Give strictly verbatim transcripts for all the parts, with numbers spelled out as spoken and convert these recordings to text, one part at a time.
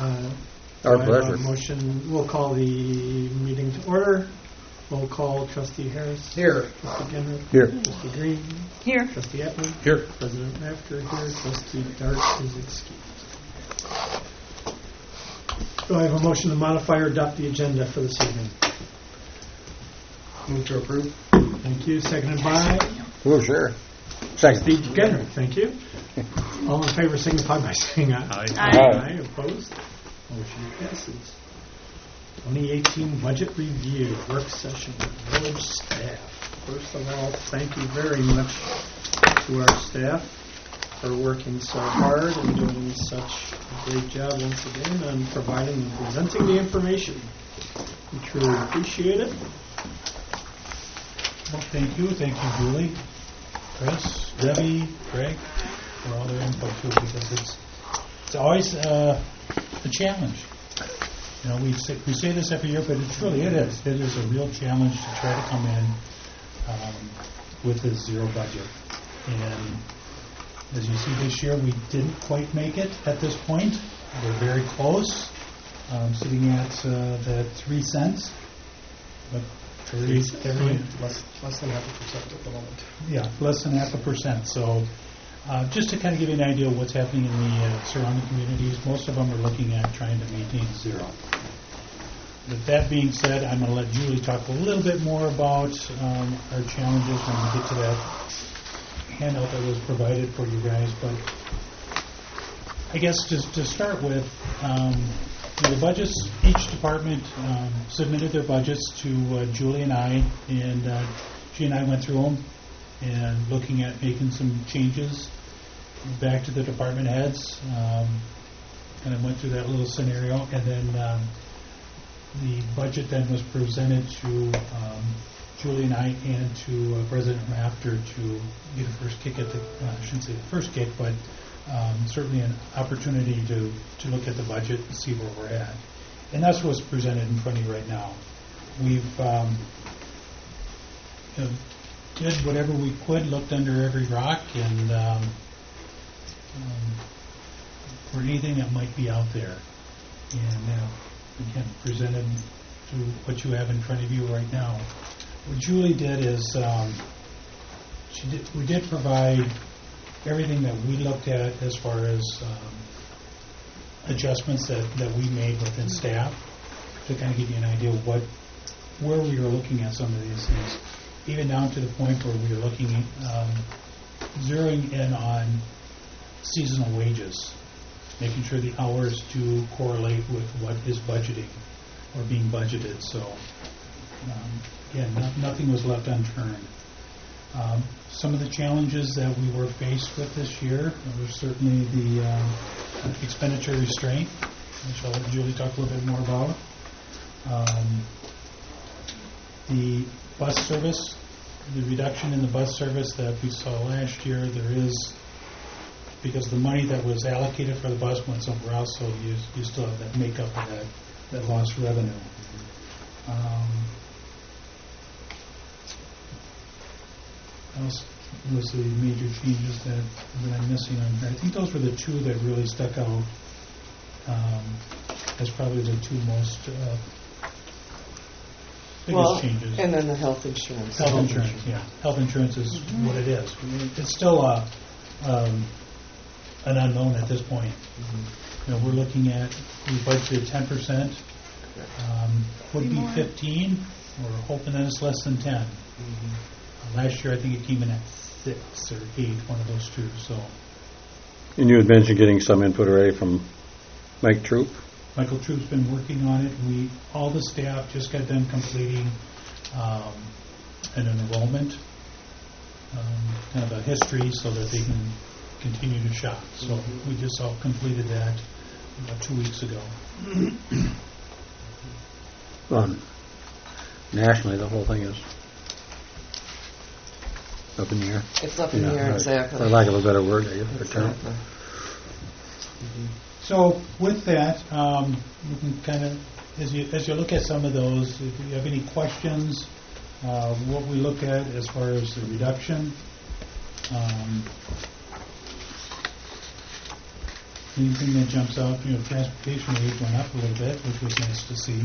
Uh, Our do I have pleasure. a motion. We'll call the meeting to order. We'll call Trustee Harris. Here. Trustee Genrick. Here. Trustee Green. Here. Trustee Etley. Here. President Rafter here. Trustee Dart is excused. Do I have a motion to modify or adopt the agenda for this evening? Move to approve. Thank you. Seconded by Oh, sure. Second. Trustee Genrick. Thank you. All in favor signify by saying aye. Aye. Aye. Opposed? Motion passes. twenty eighteen Budget Review Work Session with Village Staff. First of all, thank you very much to our staff for working so hard and doing such a great job once again on providing and presenting the information. We truly appreciate it. Well, thank you. Thank you, Julie, Chris, Debbie, Greg, for all their input too, because it's it's always uh, a challenge. You know, we say, we say this every year, but it truly it is. It is a real challenge to try to come in um, with this zero budget. And as you see this year, we didn't quite make it at this point. We're very close, um, sitting at uh, that three cents. But every, every, Less, less than half a percent at the moment. yeah, less than half a percent. So uh, just to kind of give you an idea of what's happening in the uh, surrounding communities, most of them are looking at trying to maintain zero. With that being said, I'm going to let Julie talk a little bit more about um, our challenges when we get to that handout that was provided for you guys. But I guess just to start with, um, you know, the budgets, each department um, submitted their budgets to uh, Julie and I, and uh, she and I went through them and looking at making some changes back to the department heads. Um, and I went through that little scenario, and then um, the budget then was presented to um, Julie and I and to uh, President Rafter to get a first kick at the, uh, I shouldn't say the first kick, but um, certainly an opportunity to, to look at the budget and see where we're at. And that's what's presented in front of you right now. We've um, you know, did whatever we could, looked under every rock, and um, um, for anything that might be out there. And uh, again, presented to what you have in front of you right now. What Julie did is um, she did, we did provide everything that we looked at as far as um, adjustments that, that we made within staff to kind of give you an idea of what where we were looking at some of these things, even down to the point where we were looking at um, zeroing in on seasonal wages, making sure the hours do correlate with what is budgeting or being budgeted. So um, again, no, nothing was left unturned. Um, some of the challenges that we were faced with this year were certainly the uh, expenditure restraint, which I'll let Julie talk a little bit more about. Um, the bus service, the reduction in the bus service that we saw last year, there is, because the money that was allocated for the bus went somewhere else, so you, you still have that makeup of that, that lost revenue. Um, what else was the major changes that, that I'm missing on here? I think those were the two that really stuck out um, as probably the two most uh, biggest Well, changes. and then the health insurance. Health insurance, yeah. Health insurance is mm-hmm. what it is. It's still a, um, an unknown at this point. Mm-hmm. You know, we're looking at, we budgeted ten percent. Um, would be fifteen. We're hoping that it's less than ten. Mm-hmm. Uh, last year, I think it came in at six or eight, one of those two. So. And you had mentioned getting some input already from Mike Troop. Michael Troop's been working on it. We all the staff just got done completing um, an enrollment, um, kind of a history, so that they can continue to shop. So mm-hmm. we just all completed that about two weeks ago. Well, nationally, the whole thing is up in the air. It's up in yeah, the air, right. exactly. For lack of a better word, I guess, for term. Exactly. Mm-hmm. So with that, um, you can kind of, as you as you look at some of those, if you have any questions, uh, what we look at as far as the reduction. Um, Anything that jumps out, you know, transportation aid went up a little bit, which was nice to see.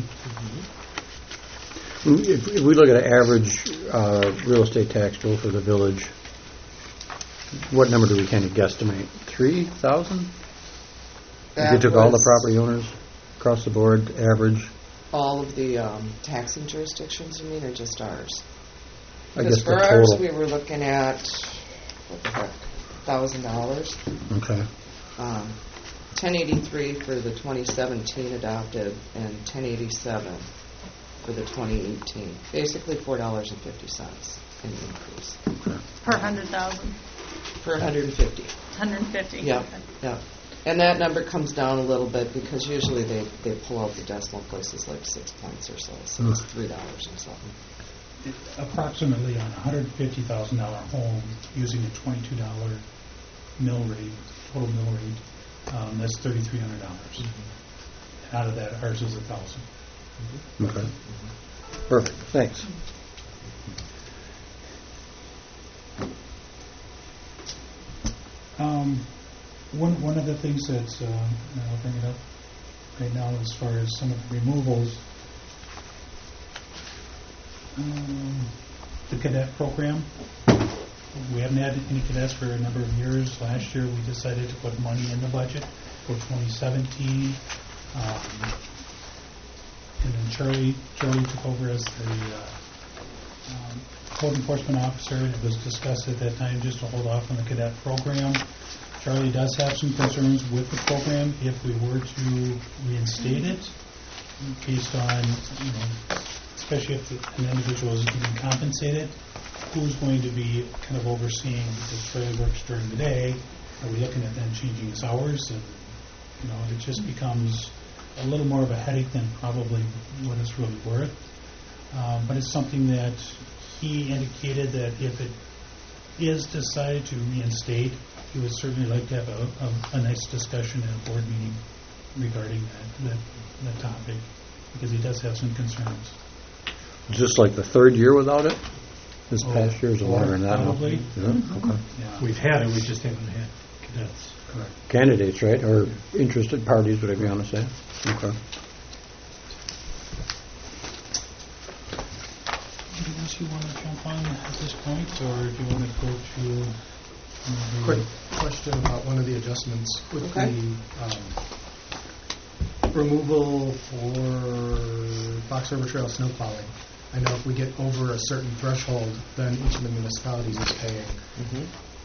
If if we look at an average uh, real estate tax bill for the village, what number do we kind of guesstimate? Three thousand? If That you took all the was property owners across the board, average, all of the um, taxing jurisdictions, you mean, or just ours? I Because guess for the ours, total. we were looking at, what the heck, thousand dollars. Okay. Um, ten eighty-three for the twenty seventeen adopted, and ten eighty-seven for the twenty eighteen. Basically, four dollars and fifty cents in increase Per hundred thousand, for one hundred and fifty. hundred and fifty. Yep, yep. And that number comes down a little bit because usually they, they pull out the decimal places like six points or so, so it's three dollars and something. Approximately on a one hundred fifty thousand dollar home, using a twenty-two dollar mill rate, total mill rate, um, that's thirty-three hundred dollars. And out of that, ours is a thousand. Okay. Perfect, thanks. Um, one, one of the things that's, uh, and I'll bring it up right now as far as some of the removals, um, the cadet program. We haven't had any cadets for a number of years. Last year, we decided to put money in the budget for twenty seventeen. Um, and then Charlie, Charlie took over as the uh, um, code enforcement officer. It was discussed at that time just to hold off on the cadet program. Charlie does have some concerns with the program if we were to reinstate it, based on, you know, especially if the- an individual is getting compensated, who's going to be kind of overseeing, because Charlie works during the day. Are we looking at then changing his hours? And, you know, it just becomes a little more of a headache than probably what it's really worth. Um, but it's something that he indicated that if it is decided to reinstate, he would certainly like to have a, a, a nice discussion at a board meeting regarding that, that, that topic, because he does have some concerns. Just like the third year without it? This Oh, past year's or longer than that. no? probably. Yeah, okay. Yeah. We've had it, we just haven't had cadets. Correct. Candidates, right, or interested parties, whatever you want to say. Okay. Anything else you want to jump on at this point, or do you want to go to? uh, Quick question about one of the adjustments with Okay. the um, removal for Fox River Trail snow plowing. I know if we get over a certain threshold, then each of the municipalities is paying. Mm-hmm.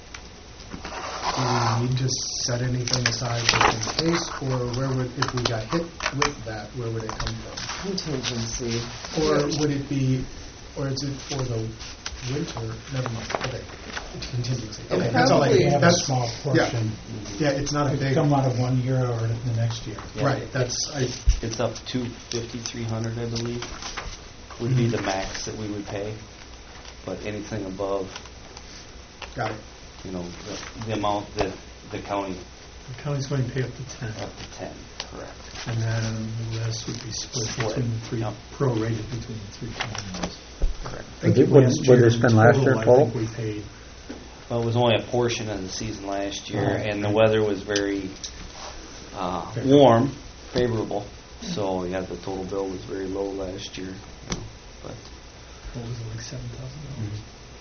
Do we need to set anything aside just in case, or where would, if we got hit with that, where would it come from? Contingency. Or would it be, or is it for the winter? Never mind. Okay, it's contingency. It Okay, that's all I. probably- They have a That's small portion. Yeah, it's not a It big. come out of one year or the next year. Yeah, Right. it- That's I. It's up to fifty-three hundred, I believe, would be Mhm. the max that we would pay. But anything above, Got it. you know, the, the amount that the county, The county's going to pay up to ten, up to ten, correct. and then the rest would be split Split, between the three, yep. prorated between the three counties. Correct. What did what did they spend last year I total? think we paid, Well, it was only a portion of the season last year, Oh, and the okay. weather was very uh, Favorable. warm, favorable. So, yeah, the total bill was very low last year. You know, but what was it, like seven thousand dollars?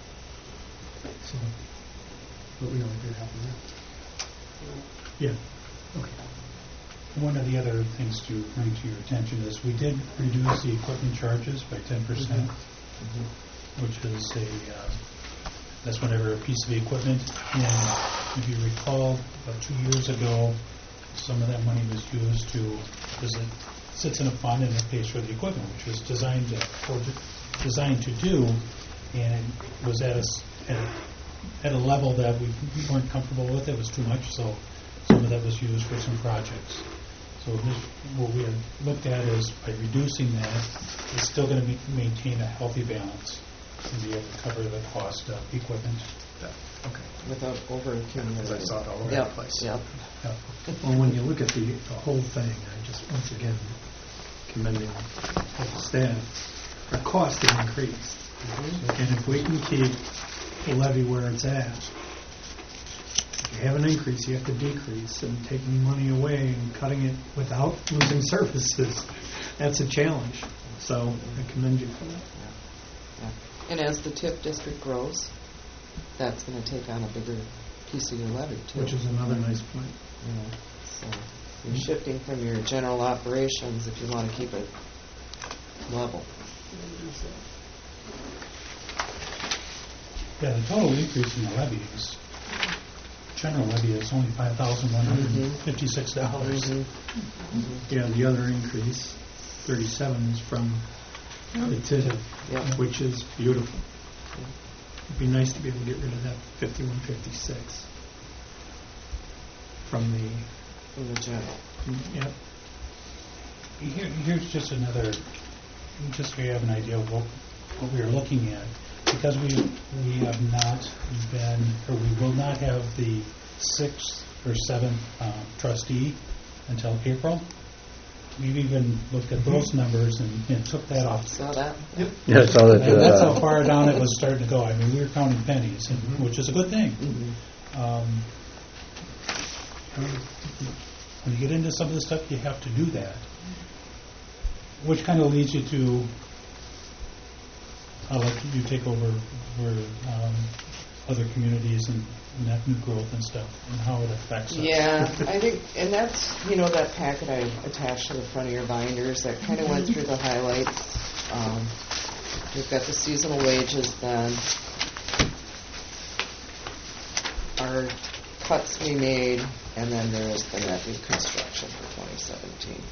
So, But we only did half of that. yeah, okay. One of the other things to bring to your attention is we did reduce the equipment charges by ten percent, which is a, uh, that's whenever a piece of equipment, and if you recall, about two years ago, some of that money was used to, because it sits in a fund and it pays for the equipment, which was designed to, or de- designed to do, and it was at a, s- at a at a level that we we weren't comfortable with. It was too much, so some of that was used for some projects. So this, what we had looked at is by reducing that, it's still going to maintain a healthy balance and be able to cover the cost of equipment. That, okay. Without over accumulating. Because I saw it all over Yep, the place. Yep. Yep. Well, when you look at the, the whole thing, I just, once again, commending the staff, our cost has increased. And if we can keep the levy where it's at, you have an increase, you have to decrease, and taking money away and cutting it without losing services, that's a challenge. So I commend you for that. Yeah. And as the T I F district grows, that's going to take on a bigger piece of your levy, too. Which is another nice point. You know, so you're shifting from your general operations if you want to keep it level. Yeah, the total increase in the levies, general levy is only five thousand one hundred fifty-six dollars. Mm-hmm. Yeah, the other increase, thirty-seven, is from the T I F, Yeah. which is beautiful. It'd be nice to be able to get rid of that fifty-one fifty-six from the, From the general. yeah. Here, here's just another, just so you have an idea of what, what we are looking at. Because we we have not been, or we will not have the sixth or seventh um, trustee until April. We've even looked at those numbers and, and took that off. Saw that? Yep. Yeah, I saw that. And that's uh, how far down it was starting to go. I mean, we were counting pennies, and, which is a good thing. Mm-hmm. Um, when you get into some of the stuff, you have to do that. Which kind of leads you to, I'll let you take over for um, other communities and net new growth and stuff, and how it affects us. Yeah, I think, and that's, you know, that packet I attached to the front of your binders, that kind of went through the highlights. Um, we've got the seasonal wages then. Our cuts we made, and then there is the net new construction for twenty seventeen.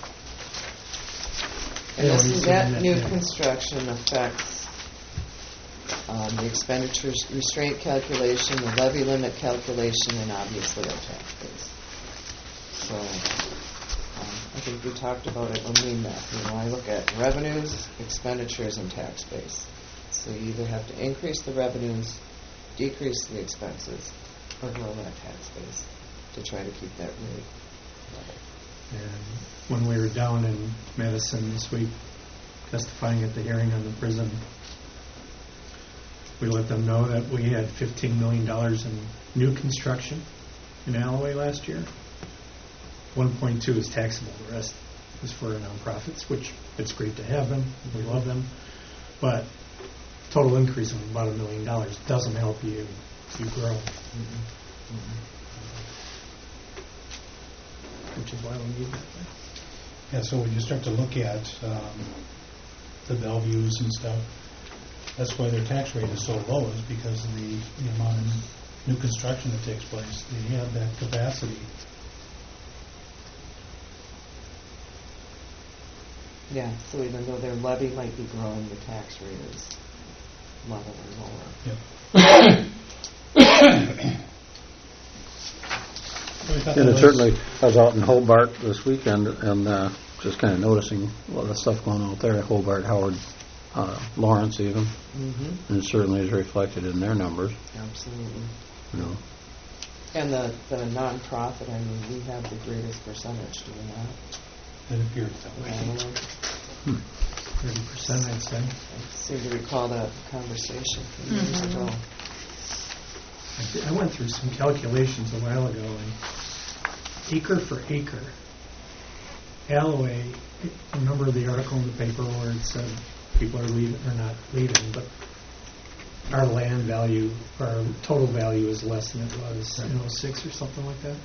And Yeah, this we is see that net new new. construction affects um, the expenditures restraint calculation, the levy limit calculation, and obviously our tax base. So um, I think we talked about it when we met. You know, I look at revenues, expenditures, and tax base. So you either have to increase the revenues, decrease the expenses, or grow that tax base to try to keep that rate level. And when we were down in Madison this week testifying at the hearing on the prison, we let them know that we had fifteen million dollars in new construction in Alloway last year. one point two is taxable. The rest is for nonprofits, which it's great to have them. We love them. But total increase of about a million dollars doesn't help you if you grow. Mm-hmm. Which is why we need that. Yeah, so when you start to look at um, the Bellevues and stuff, that's why their tax rate is so low, is because of the, the amount of new construction that takes place. They have that capacity. Yeah, so even though their levy might be growing, the tax rate is level or lower. Yep. So we thought And that it was- certainly, I was out in Hobart this weekend and uh, just kind of noticing a lot of stuff going on out there at Hobart, Howard, uh, Lawrence even, Mm-hmm. and it certainly is reflected in their numbers, Absolutely. you know. And the, the nonprofit, I mean, we have the greatest percentage, do we not? It appears that way. Antelope? thirty percent, I'd say. I seem to recall that conversation from years Mhm. ago. I thi- I went through some calculations a while ago, and acre for acre, Alloway, remember the article in the paper where it said people are leaving, or not leaving, but our land value, our total value is less than it was in oh six or something like that?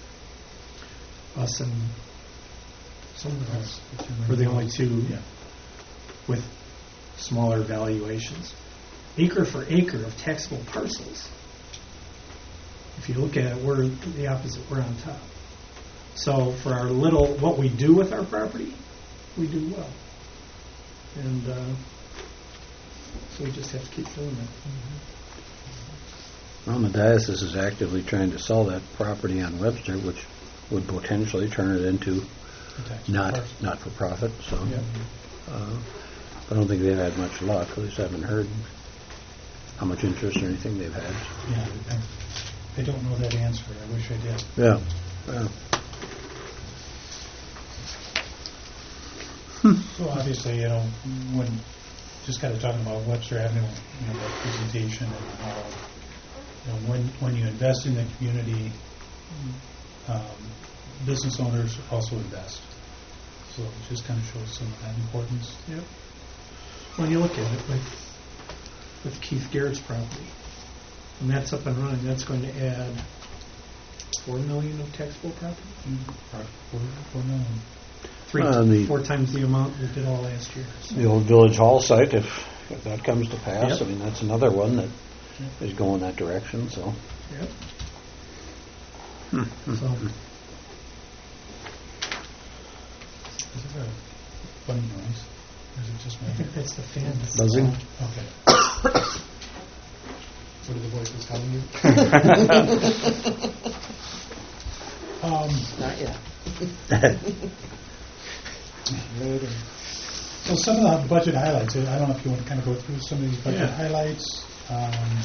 Us and someone else were the only two Yeah. with smaller valuations. Acre for acre of taxable parcels. If you look at it, we're the opposite. We're on top. So for our little, what we do with our property, we do well. And uh, so we just have to keep doing that. Well, the diocese is actively trying to sell that property on Webster, which would potentially turn it into The tax not parcel. not for profit. So Yeah. uh, I don't think they've had much luck. At least I haven't heard how much interest or anything they've had. Yeah, I, I don't know that answer. I wish I did. Yeah. Yeah. So obviously, you know, when just kind of talking about Webster Avenue, you know, the presentation and how you know, when, when you invest in the community, um, business owners also invest. So it just kind of shows some of that importance. Yep. When you look at it, like with Keith Garrett's property, when that's up and running, that's going to add four million of taxable property. Four, four million. Three, Uh, the- four times the amount we did all last year. So. The old Village Hall site, if, if that comes to pass, Yep. I mean, that's another one that is going that direction, so. Yep. Hmm. So Is it a funny noise? Or is it just my I think that's the fan. that's- Buzzing? Okay. What are the voices telling you? Um, Not yet. Later. So some of the budget highlights, I don't know if you want to kind of go through some of these budget Yeah. highlights. Um,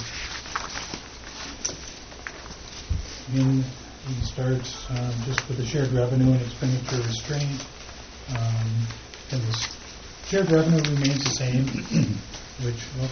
I mean, we can start um, just with the shared revenue and expenditure restraint. Um, and the s- shared revenue remains the same, which, well,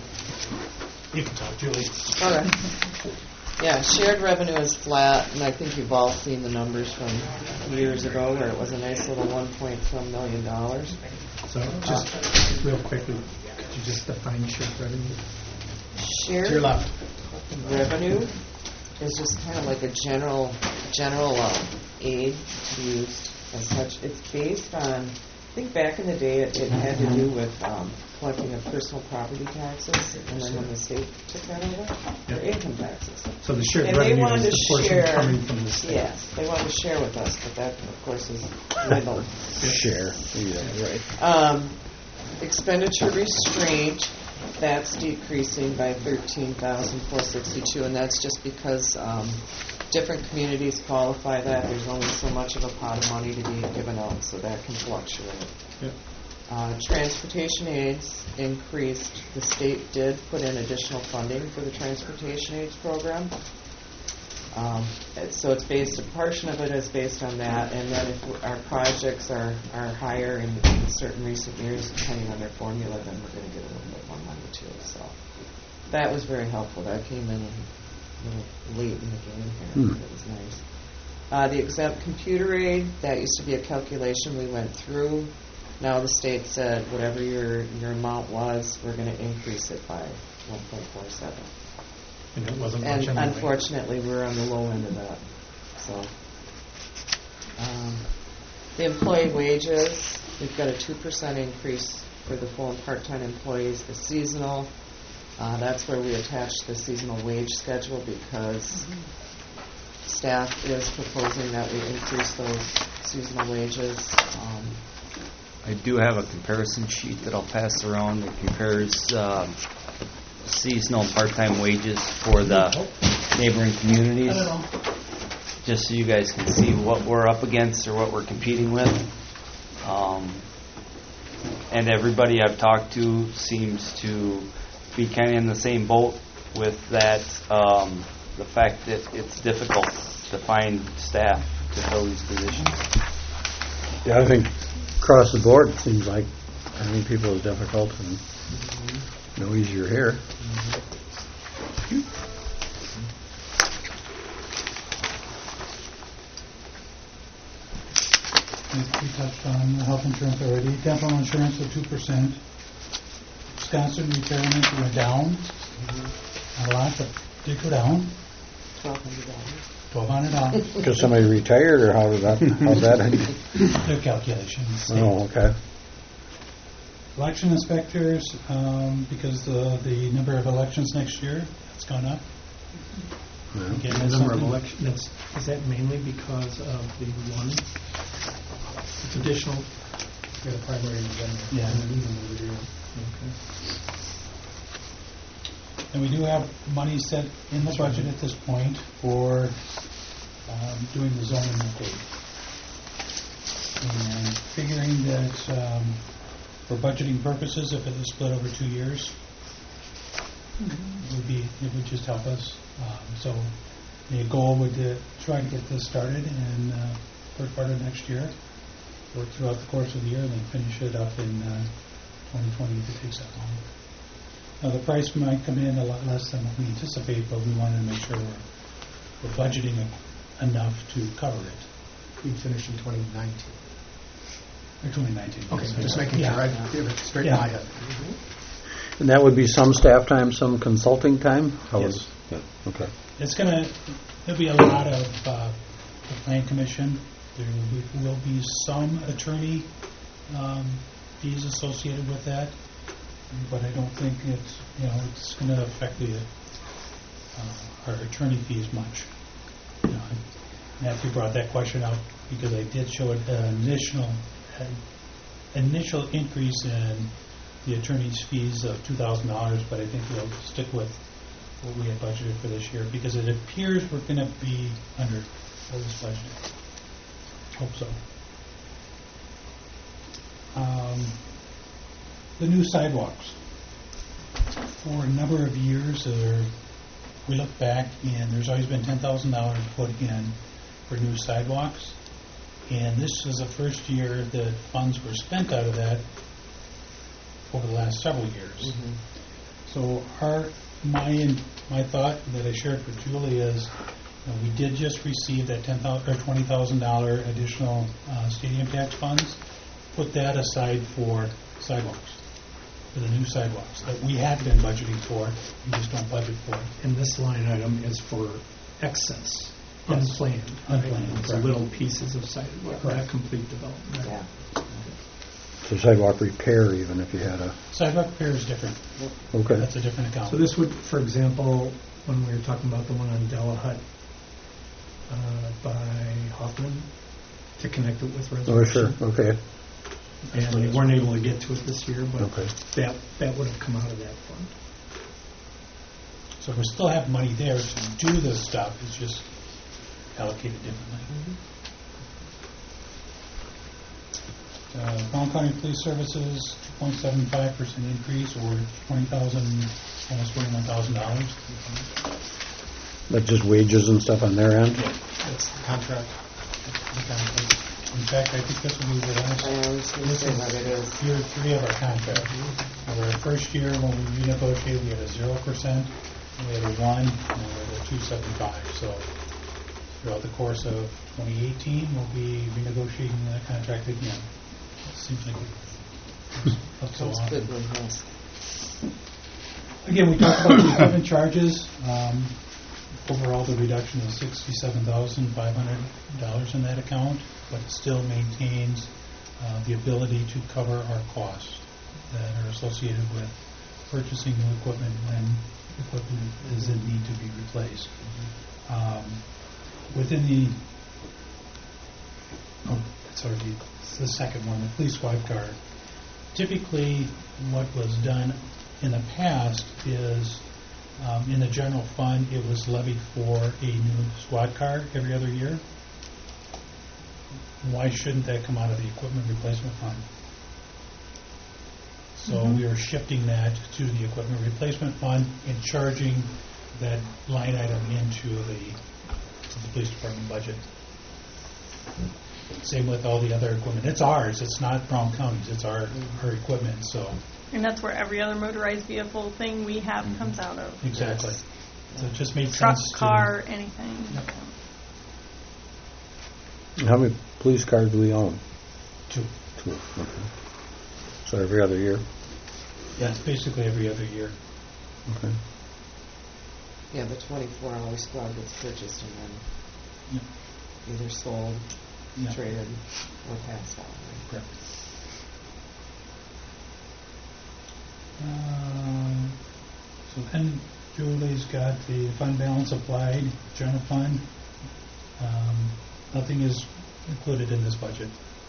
you can talk, Julie. All right. Yeah, shared revenue is flat, and I think you've all seen the numbers from years ago where it was a nice little one point some million dollars. So just real quickly, could you just define shared revenue? Shared To your left. revenue is just kind of like a general, general uh, aid to be used as such. It's based on, I think back in the day, it, it had to do with um, collecting of personal property taxes, and then when the state took that over, their Yep. income taxes. So the shared And they revenue wanted is to the portion share, coming from the state. yes, they wanted to share with us, but that, of course, is dwindled. Share, yeah, right. Um, expenditure restraint, that's decreasing by thirteen thousand four sixty-two, and that's just because um, different communities qualify that. There's only so much of a pot of money to be given out, so that can fluctuate. Yep. Uh, transportation aids increased. The state did put in additional funding for the transportation aids program. Um, it- so it's based, a portion of it is based on that, and then if our projects are, are higher in, in certain recent years, depending on their formula, then we're going to get a little bit more money too. So that was very helpful. That came in a little late in the game here. Hmm. It was nice. Uh, the exempt computer aid, that used to be a calculation we went through. Now the state said whatever your, your amount was, we're going to increase it by one point four seven. And it wasn't much And anyway. unfortunately, we're on the low end of that. So, um, the employee wages, we've got a two percent increase for the full and part-time employees. The seasonal, uh, that's where we attach the seasonal wage schedule because staff is proposing that we increase those seasonal wages. Um, I do have a comparison sheet that I'll pass around that compares um, seasonal part-time wages for the neighboring communities, just so you guys can see what we're up against or what we're competing with. Um, and everybody I've talked to seems to be kind of in the same boat with that, um, the fact that it's difficult to find staff to fill these positions. Yeah, I think across the board, it seems like finding people is difficult and no easier here. We we touched on health insurance already. Dental insurance at two percent. Wisconsin retirement went down. Not a lot, but did go down. twelve hundred dollars. Twelve hundred dollars. Because somebody retired, or how did that, how's that? Their calculations. Oh, okay. Election inspectors, um, because the the number of elections next year has gone up. Yeah. Again, The that's number of something- elections, that's, is that mainly because of the one? It's additional? Yeah, the primary and general. Yeah. And then even over here. Okay. And we do have money set in the budget at this point for um, doing the zoning update. And figuring that um, for budgeting purposes, if it is split over two years, it would be, it would just help us. Um, So the goal would to try to get this started in uh, first part of next year, work throughout the course of the year, and then finish it up in uh, twenty twenty if it takes that long. Now, the price might come in a lot less than what we anticipate, but we wanted to make sure we're, we're budgeting e- enough to cover it. We finished in twenty nineteen. Or twenty nineteen. Okay, yes. just making Yeah. sure I have it straight in Yeah. my head. And that would be some staff time, some consulting time? How Yes. is- yeah, okay. It's gonna, there'll be a lot of, uh, the plan commission. There will be, will be some attorney, um, fees associated with that, but I don't think it's, you know, it's gonna affect the, uh, our attorney fees much. You know, Matthew brought that question up because I did show an initial, an initial increase in the attorney's fees of two thousand dollars, but I think we'll stick with what we had budgeted for this year, because it appears we're going to be under what was budgeted. Hope so. Um, the new sidewalks. For a number of years, there, we look back, and there's always been ten thousand dollars put in for new sidewalks, and this is the first year that funds were spent out of that over the last several years. Mhm. So our, my, my thought that I shared with Julie is, uh, we did just receive that ten thousand or twenty thousand dollar additional uh, stadium tax funds. Put that aside for sidewalks, for the new sidewalks that we had been budgeting for. We just don't budget for it. And this line item is for excess, Yes. unplanned. right? Unplanned, It's correct. little pieces of sidewalk, not Correct. complete development. Yeah. So sidewalk repair even if you had a, Sidewalk repair is different. okay. That's a different account. So this would, for example, when we were talking about the one on Della Hut uh, by Hoffman, to connect it with Oh, Resurrection. sure, okay, And we weren't able to get to it this year, but okay. that, that would have come out of that fund. So we still have money there to do this stuff, it's just allocated differently. Uh, Brown County Police Services, two point seven five percent increase, or twenty thousand, almost twenty-one thousand dollars. That's just wages and stuff on their end? That's the contract. In fact, I think this will be the last I was going to say what it is. year three of our contract. Over our first year, when we renegotiated, we had a zero percent, we had a one, and we had a two seventy-five. So throughout the course of twenty eighteen, we'll be renegotiating that contract again. Seems like it's up so Sounds often. good one, yes. Again, we talked about the equipment charges. Um, Overall, the reduction is sixty-seven thousand five hundred dollars in that account, but it still maintains uh, the ability to cover our costs that are associated with purchasing new equipment when equipment is in need to be replaced. Um, Within the, oh, it's already, it's the second one, the police squad car. Typically, what was done in the past is, um, in the general fund, it was levied for a new squad car every other year. Why shouldn't that come out of the equipment replacement fund? So we are shifting that to the equipment replacement fund and charging that line item into the, to the police department budget. Same with all the other equipment. It's ours. It's not Brown County's. It's our, our equipment, so. And that's where every other motorized vehicle thing we have comes out of. Exactly. So it just made Truck, sense to. car, anything. Yep. How many police cars do we own? To, Two. Okay. So every other year? yeah, it's basically every other year. Okay. Yeah, the twenty-four hour squad gets purchased and then Yep. either sold, Yep. traded, or passed out. Correct. Um, So then Julie's got the fund balance applied, general fund. Um, Nothing is included in this budget.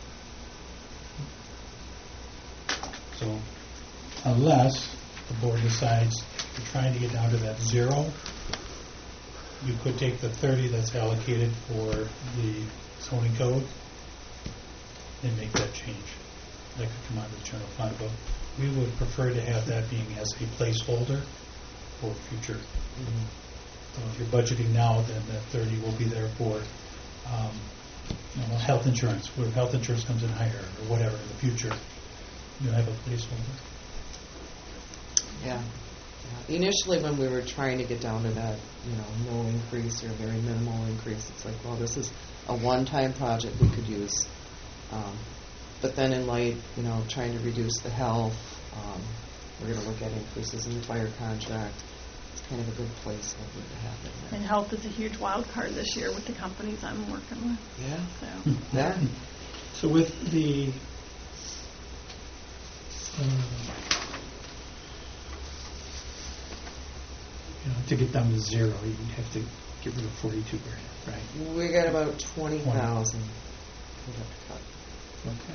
So unless the board decides you're trying to get down to that zero, you could take the thirty that's allocated for the zoning code and make that change. That could come out of the general fund, but we would prefer to have that being as a placeholder for future. So if you're budgeting now, then that thirty will be there for, um, you know, health insurance, where health insurance comes in higher, or whatever in the future. You'll have a placeholder. Yeah. Yeah. Initially, when we were trying to get down to that, you know, no increase or very minimal increase, it's like, well, this is a one-time project we could use. Um, but then in light, you know, trying to reduce the health, um, we're going to look at increases in the fire contract. It's kind of a good place for it to happen there. And health is a huge wild card this year with the companies I'm working with. Yeah. So Yeah. So with the, uh, you know, to get down to zero, you'd have to get rid of forty-two grand, right? We got about twenty thousand we'd have to cut. Okay.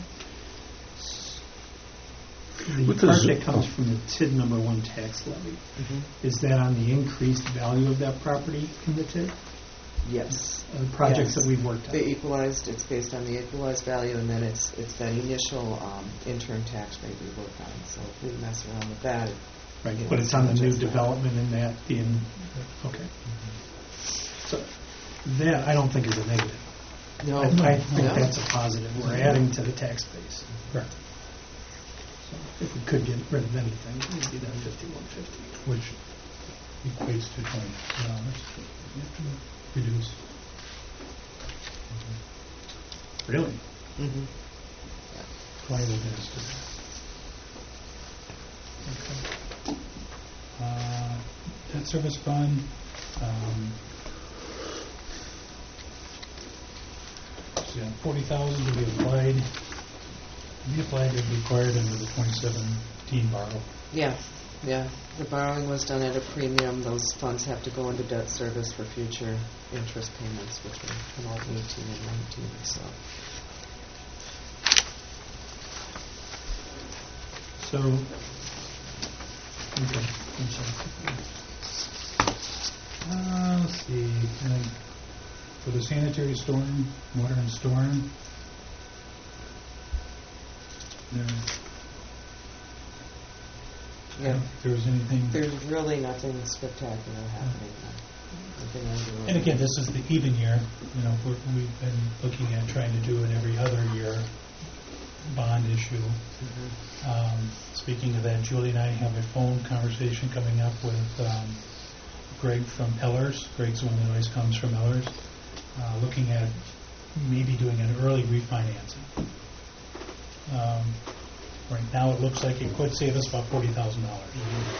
The With the part z- that comes oh. from the T I D number one tax levy, Mm-hmm. is that on the increased value of that property in the T I D? Yes. Uh, The projects Yes. that we've worked on? The equalized, it's based on the equalized value, and then it's it's that initial um, interim tax rate we work on. So if we mess around with that, it- Right, you know, but it's on the new just that. development in that, the, in- okay. So that, I don't think is a negative. No, I I think no. that's a positive. We're adding to the tax base. Correct. So if we could get rid of anything, it would be that fifty-one fifty. Which equates to twenty dollars. Reduce. Really? Mhm. Twenty will get us to that. Uh, Debt service fund, um, so forty thousand to be applied, to be applied and required under the twenty seventeen borrow. Yeah, yeah. The borrowing was done at a premium. Those funds have to go into debt service for future interest payments, which will come out in eighteen and nineteen. So So, okay, I'm sorry. Uh, let's see, and then for the sanitary storm, water and storm, there, yeah, if there was anything. there's really nothing spectacular happening there. Nothing unusual. And again, this is the even year, you know, we're, we've been looking at trying to do an every other year bond issue. Mhm. Um, speaking of that, Julie and I have a phone conversation coming up with um, Greg from Ellers. Greg's the one that always comes from Ellers, uh, looking at maybe doing an early refinancing. Um, right now, it looks like it could save us about forty thousand dollars.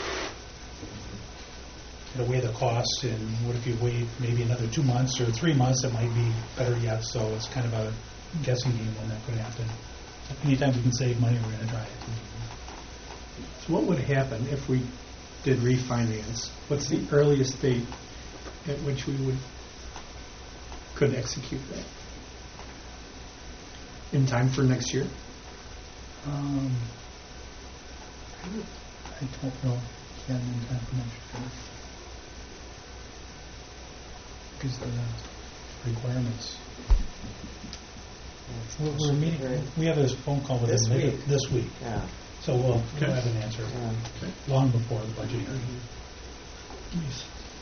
To weigh the costs, and what if you wait maybe another two months or three months, it might be better yet. So it's kind of a guessing game when that could happen. Anytime we can save money, we're going to try it. So what would happen if we did refinance? What's the earliest date at which we would, could execute that? In time for next year? Um, I don't know. Yeah, in time for next year. Because the requirements. That's We're, we're pushing meeting. very- We have this phone call with This them later- week. this week, Yeah. so we'll, Okay. we'll have an answer Yeah. long before the budget hearing. Yes.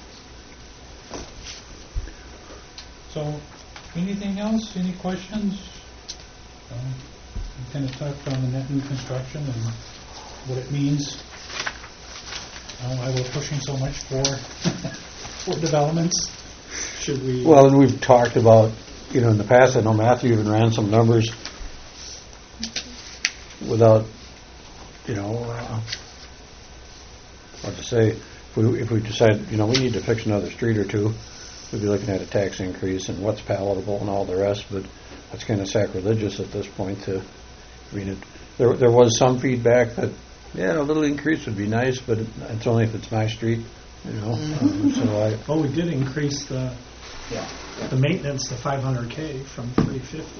So, anything else? Any questions? Uh, we kind of touched on the net new construction and what it means. Uh, why we're pushing so much for for developments. Should we? Well, and we've talked about, you know, in the past, I know Matthew even ran some numbers without, you know, uh, what to say, if we, if we decide, you know, we need to fix another street or two, we'd be looking at a tax increase and what's palatable and all the rest, but that's kind of sacrilegious at this point to, I mean, it, there, there was some feedback that, yeah, a little increase would be nice, but it, it's only if it's my street, you know, um, so I, Oh, we did increase the, yeah. the maintenance to five hundred K from three fifty.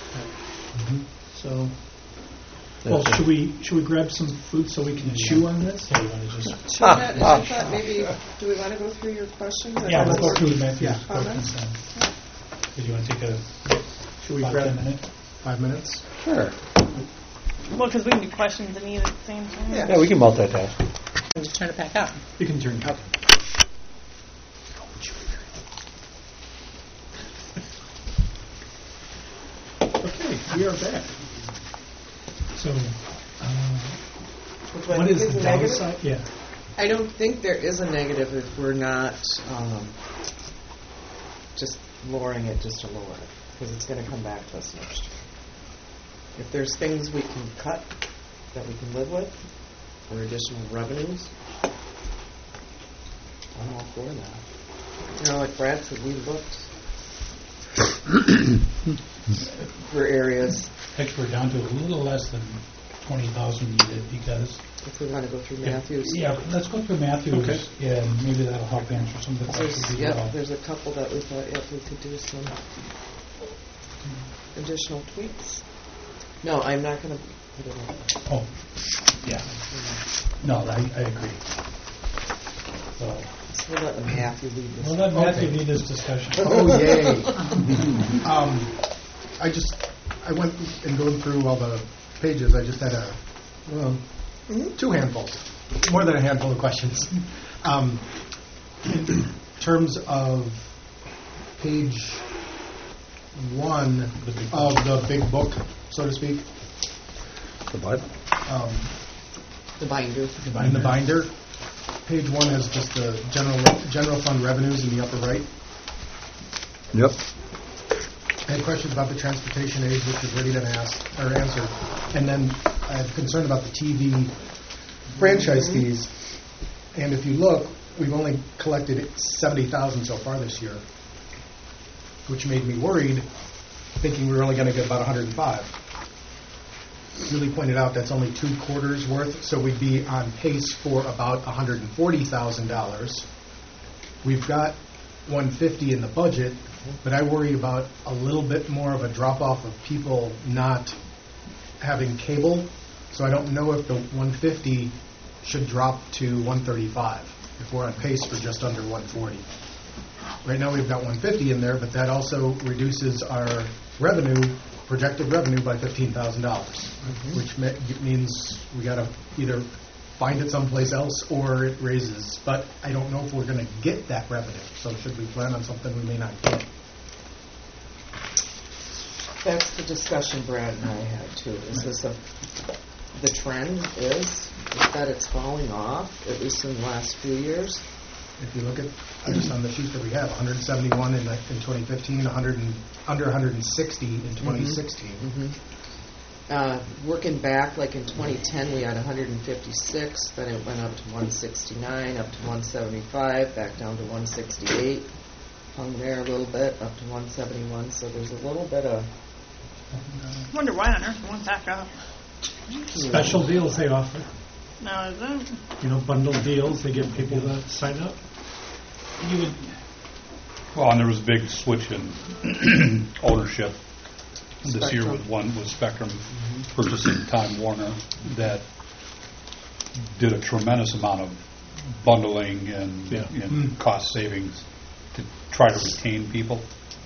So, well, That's it. should we, should we grab some food so we can chew on this? So you want to just, So that, I thought maybe, do we want to go through your questions? I yeah, thought we'll go that's- through Matthew's Yeah. questions then. Did you want to take a Should we about grab ten minutes? Five minutes? Sure. Well, because we can do questions and eat at the same time. Yeah. Yeah, we can multitask. I'm just turn it back up. You can turn. Okay. Okay, we are back. So, uh, Which one what do you is think the is negative? downside? Yeah. I don't think there is a negative if we're not um, just lowering it just to lower it, because it's going to come back to us next year. If there's things we can cut that we can live with, or additional revenues, I'm all for that. You know, like Brad said, we looked for areas. Actually, we're down to a little less than twenty thousand needed because... If we want to go through Matthews. Yeah, let's go through Matthews, Okay. and maybe that'll help answer some of the questions There's, as yep, well. there's a couple that we thought, yep, we could do some additional tweaks. No, I'm not going to put it on. Oh, yeah. No, I, I agree. So, So we'll let Matthew lead this. we'll let Matthew Okay. lead this discussion. Oh, yay. um, I just, I went and going through all the pages, I just had a, well, two handfuls, more than a handful of questions. Um, in terms of page one of the big book, so to speak, The what? um, The binder. in the binder, page one has just the general general fund revenues in the upper right. Yep. I had questions about the transportation aid, which has already been asked or answered, and then I had concern about the T V franchise fees. And if you look, we've only collected seventy thousand so far this year, which made me worried, thinking we were only going to get about one hundred five. Julie pointed out that's only two quarters worth, so we'd be on pace for about one hundred forty thousand dollars. We've got one hundred fifty in the budget, but I worry about a little bit more of a drop-off of people not having cable, so I don't know if the one hundred fifty should drop to one hundred thirty-five if we're on pace for just under one hundred forty. Right now we've got one hundred fifty in there, but that also reduces our revenue, projected revenue, by fifteen thousand dollars, which me- means we got to either find it someplace else or it raises. But I don't know if we're going to get that revenue, so should we plan on something we may not get? That's the discussion Brad and I had too. Is this a, the trend is, is that it's falling off, at least in the last few years? If you look at, uh, just on the sheet that we have, one hundred seventy-one in, like, in twenty fifteen, one hundred and, under one hundred sixty in twenty sixteen. Mm-hmm. Uh, working back, like in twenty ten, we had one hundred fifty-six, then it went up to one hundred sixty-nine, up to one hundred seventy-five, back down to one hundred sixty-eight, hung there a little bit, up to one hundred seventy-one, so there's a little bit of... Wonder why on earth it went back up. Special deals they offer, No, is it? you know, bundle deals, they get people to sign up. You would, Well, and there was a big switch in ownership this year Spectrum. with one, with Spectrum purchasing Time Warner, that did a tremendous amount of bundling and, Yeah. and cost savings to try to retain people.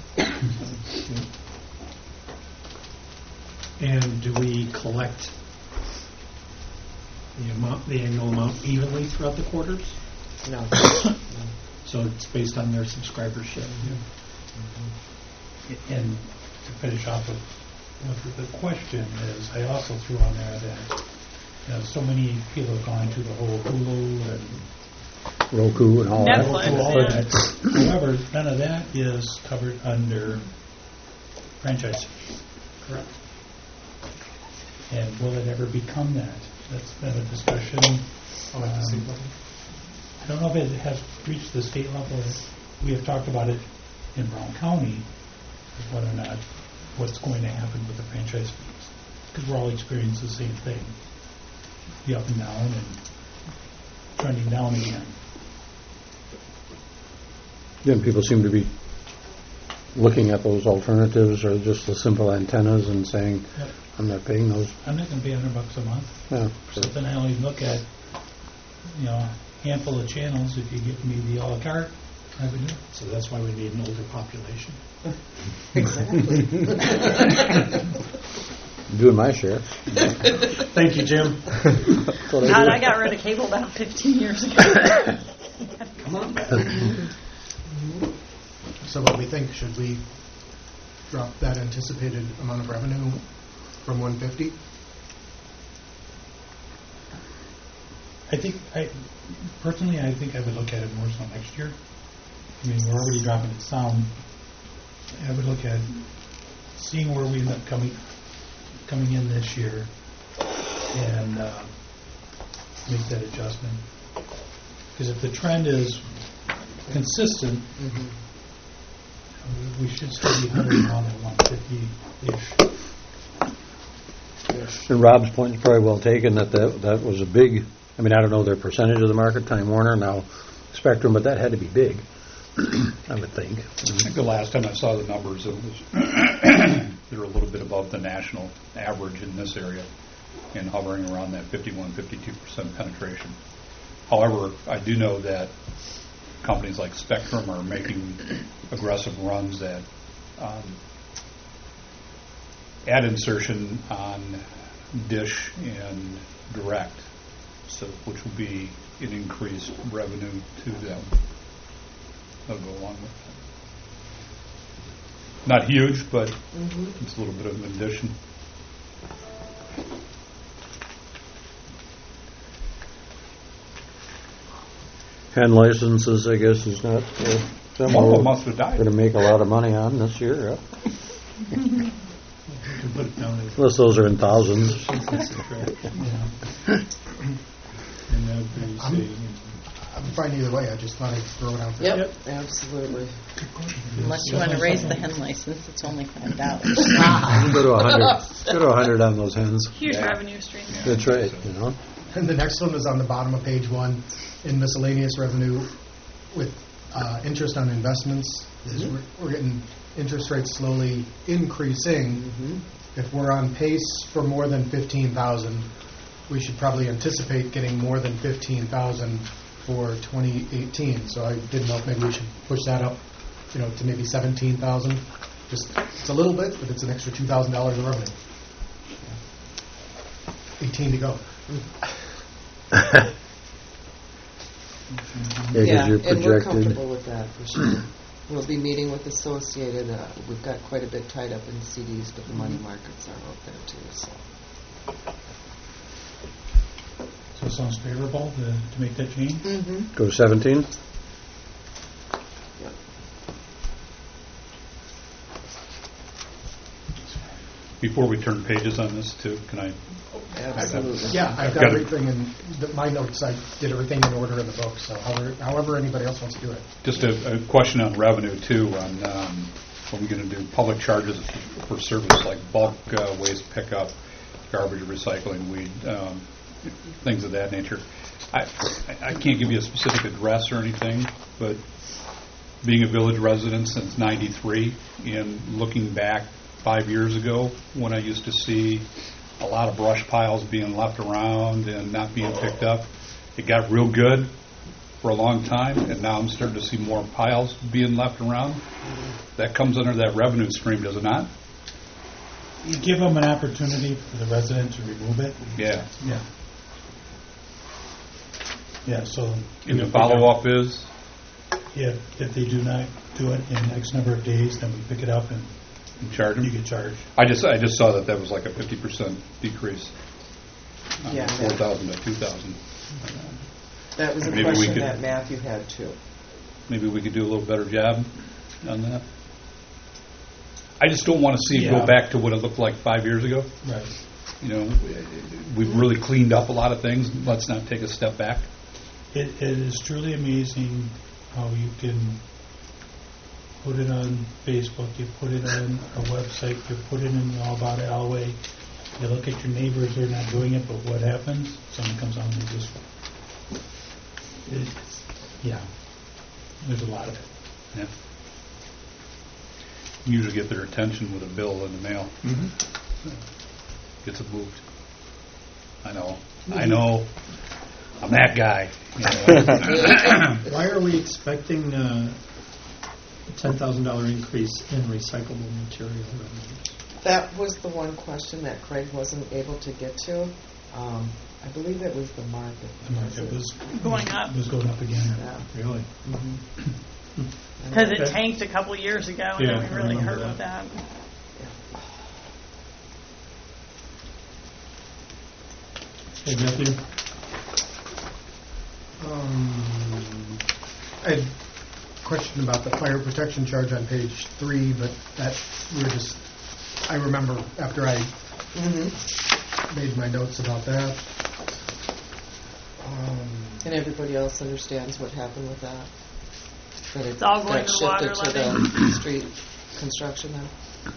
And do we collect the amount, the annual amount evenly throughout the quarters? No. So it's based on their subscribership. and to finish off with, with the question is, I also threw on there that, you know, so many people have gone to the whole Hulu and Roku and all that. Netflix, all of yeah. that. However, none of that is covered under franchise fees. Correct. And will it ever become that? That's been a discussion. Oh, at the state Um, level? I don't know if it has reached the state level. We have talked about it in Brown County, is whether or not what's going to happen with the franchise fees. Because we're all experiencing the same thing. Be up and down and trending down again. Again, people seem to be looking at those alternatives or just the simple antennas and saying, Yep. I'm not paying those. I'm not going to pay a hundred bucks a month Yeah. for something I only look at, you know, a handful of channels. If you give me the a la carte, I would do it. So that's why we need an older population. Exactly. Doing my share. Thank you, Jim. That's what I God, do. I got rid of cable about fifteen years ago. Come on. So what we think, should we drop that anticipated amount of revenue from one hundred fifty? I think, I, personally, I think I would look at it more so next year. I mean, we're already dropping it some. I would look at seeing where we end up coming, coming in this year and uh, make that adjustment. Because if the trend is consistent, Mhm. we should still be hovering around at one fifty-ish. And Rob's point is probably well taken, that that, that was a big, I mean, I don't know their percentage of the market, Time Warner, now Spectrum, but that had to be big, I would think. I think the last time I saw the numbers, it was, they were a little bit above the national average in this area and hovering around that fifty-one, fifty-two percent penetration. However, I do know that companies like Spectrum are making aggressive runs at um, ad insertion on Dish and Direct, so which will be an increased revenue to them. That'll go along with that. Not huge, but Mhm. it's a little bit of an addition. Hand licenses, I guess, is not, uh, something One of we're them must have died. going to make a lot of money on this year, yeah. You can put it down as Unless those are in thousands. Yeah. And that would be, I'm- say, I'm fine either way, I just thought I'd throw it out there. Yep, absolutely. Unless you want to raise the hen license, it's only five dollars. Go to a hundred, go to a hundred on those hens. Huge Yeah. revenue stream. That's right, you know. And the next one is on the bottom of page one, in miscellaneous revenue with uh, interest on investments. Is we're, we're getting interest rates slowly increasing. Mhm. If we're on pace for more than fifteen thousand, we should probably anticipate getting more than fifteen thousand for twenty eighteen. So I didn't know if maybe we should push that up, you know, to maybe seventeen thousand. Just, it's a little bit, but it's an extra two thousand dollars of revenue. eighteen to go. Yeah, because you're and we're projected. comfortable with that, for sure. We'll be meeting with Associated. Uh, We've got quite a bit tied up in C Ds, but the money markets are out there too, so. so it sounds favorable to, to make that change? Mm-hmm. Go to seventeen? Before we turn pages on this too, can I, Absolutely. Yeah, I've I've got got it. everything in, the- my notes, I did everything in order in the book, so however, however anybody else wants to do it. just a, a question on revenue too, on, um, what we're gonna do, public charges for service like bulk uh, waste pickup, garbage recycling, weed, um, things of that nature. I, I I can't give you a specific address or anything, but being a village resident since ninety-three and looking back five years ago when I used to see a lot of brush piles being left around and not being picked up, it got real good for a long time, and now I'm starting to see more piles being left around. That comes under that revenue stream, does it not? You give them an opportunity for the resident to remove it. Yeah. Yeah. Yeah, so. And the follow-up is, If, if they do not do it in X number of days, then we pick it up and you charge you them? get charged. I just, I just saw that that was like a fifty percent decrease. Yeah. Four thousand to two thousand. That was a Maybe we question could- that Matthew had too. Maybe we could do a little better job on that. I just don't want to see it go Yeah. back to what it looked like five years ago. Right. You know, we've really cleaned up a lot of things. Let's not take a step back. It, it is truly amazing how you can put it on Facebook, you put it on a website, you put it in the All About Alway, you look at your neighbors, they're not doing it, but what happens? Someone comes on and just, it's, yeah, there's a lot of it. Yeah. Usually get their attention with a bill in the mail. Gets it moved. I know. I know. I'm that guy. You know. Why are we expecting uh, a ten thousand dollars increase in recyclable material revenues? That was the one question that Craig wasn't able to get to. Um, I believe it was the market. The market was, Going up. was going up again. Yeah. Really? Because it Okay. tanked a couple of years ago, and Yeah, then we I really remember hurt with that. that. Hey, Matthew? Um, I had a question about the fire protection charge on page three, but that, we were just, I remember after I Mm-hmm. made my notes about that. Um, And everybody else understands what happened with that? That it It's all going got to the water shifted to the street construction then?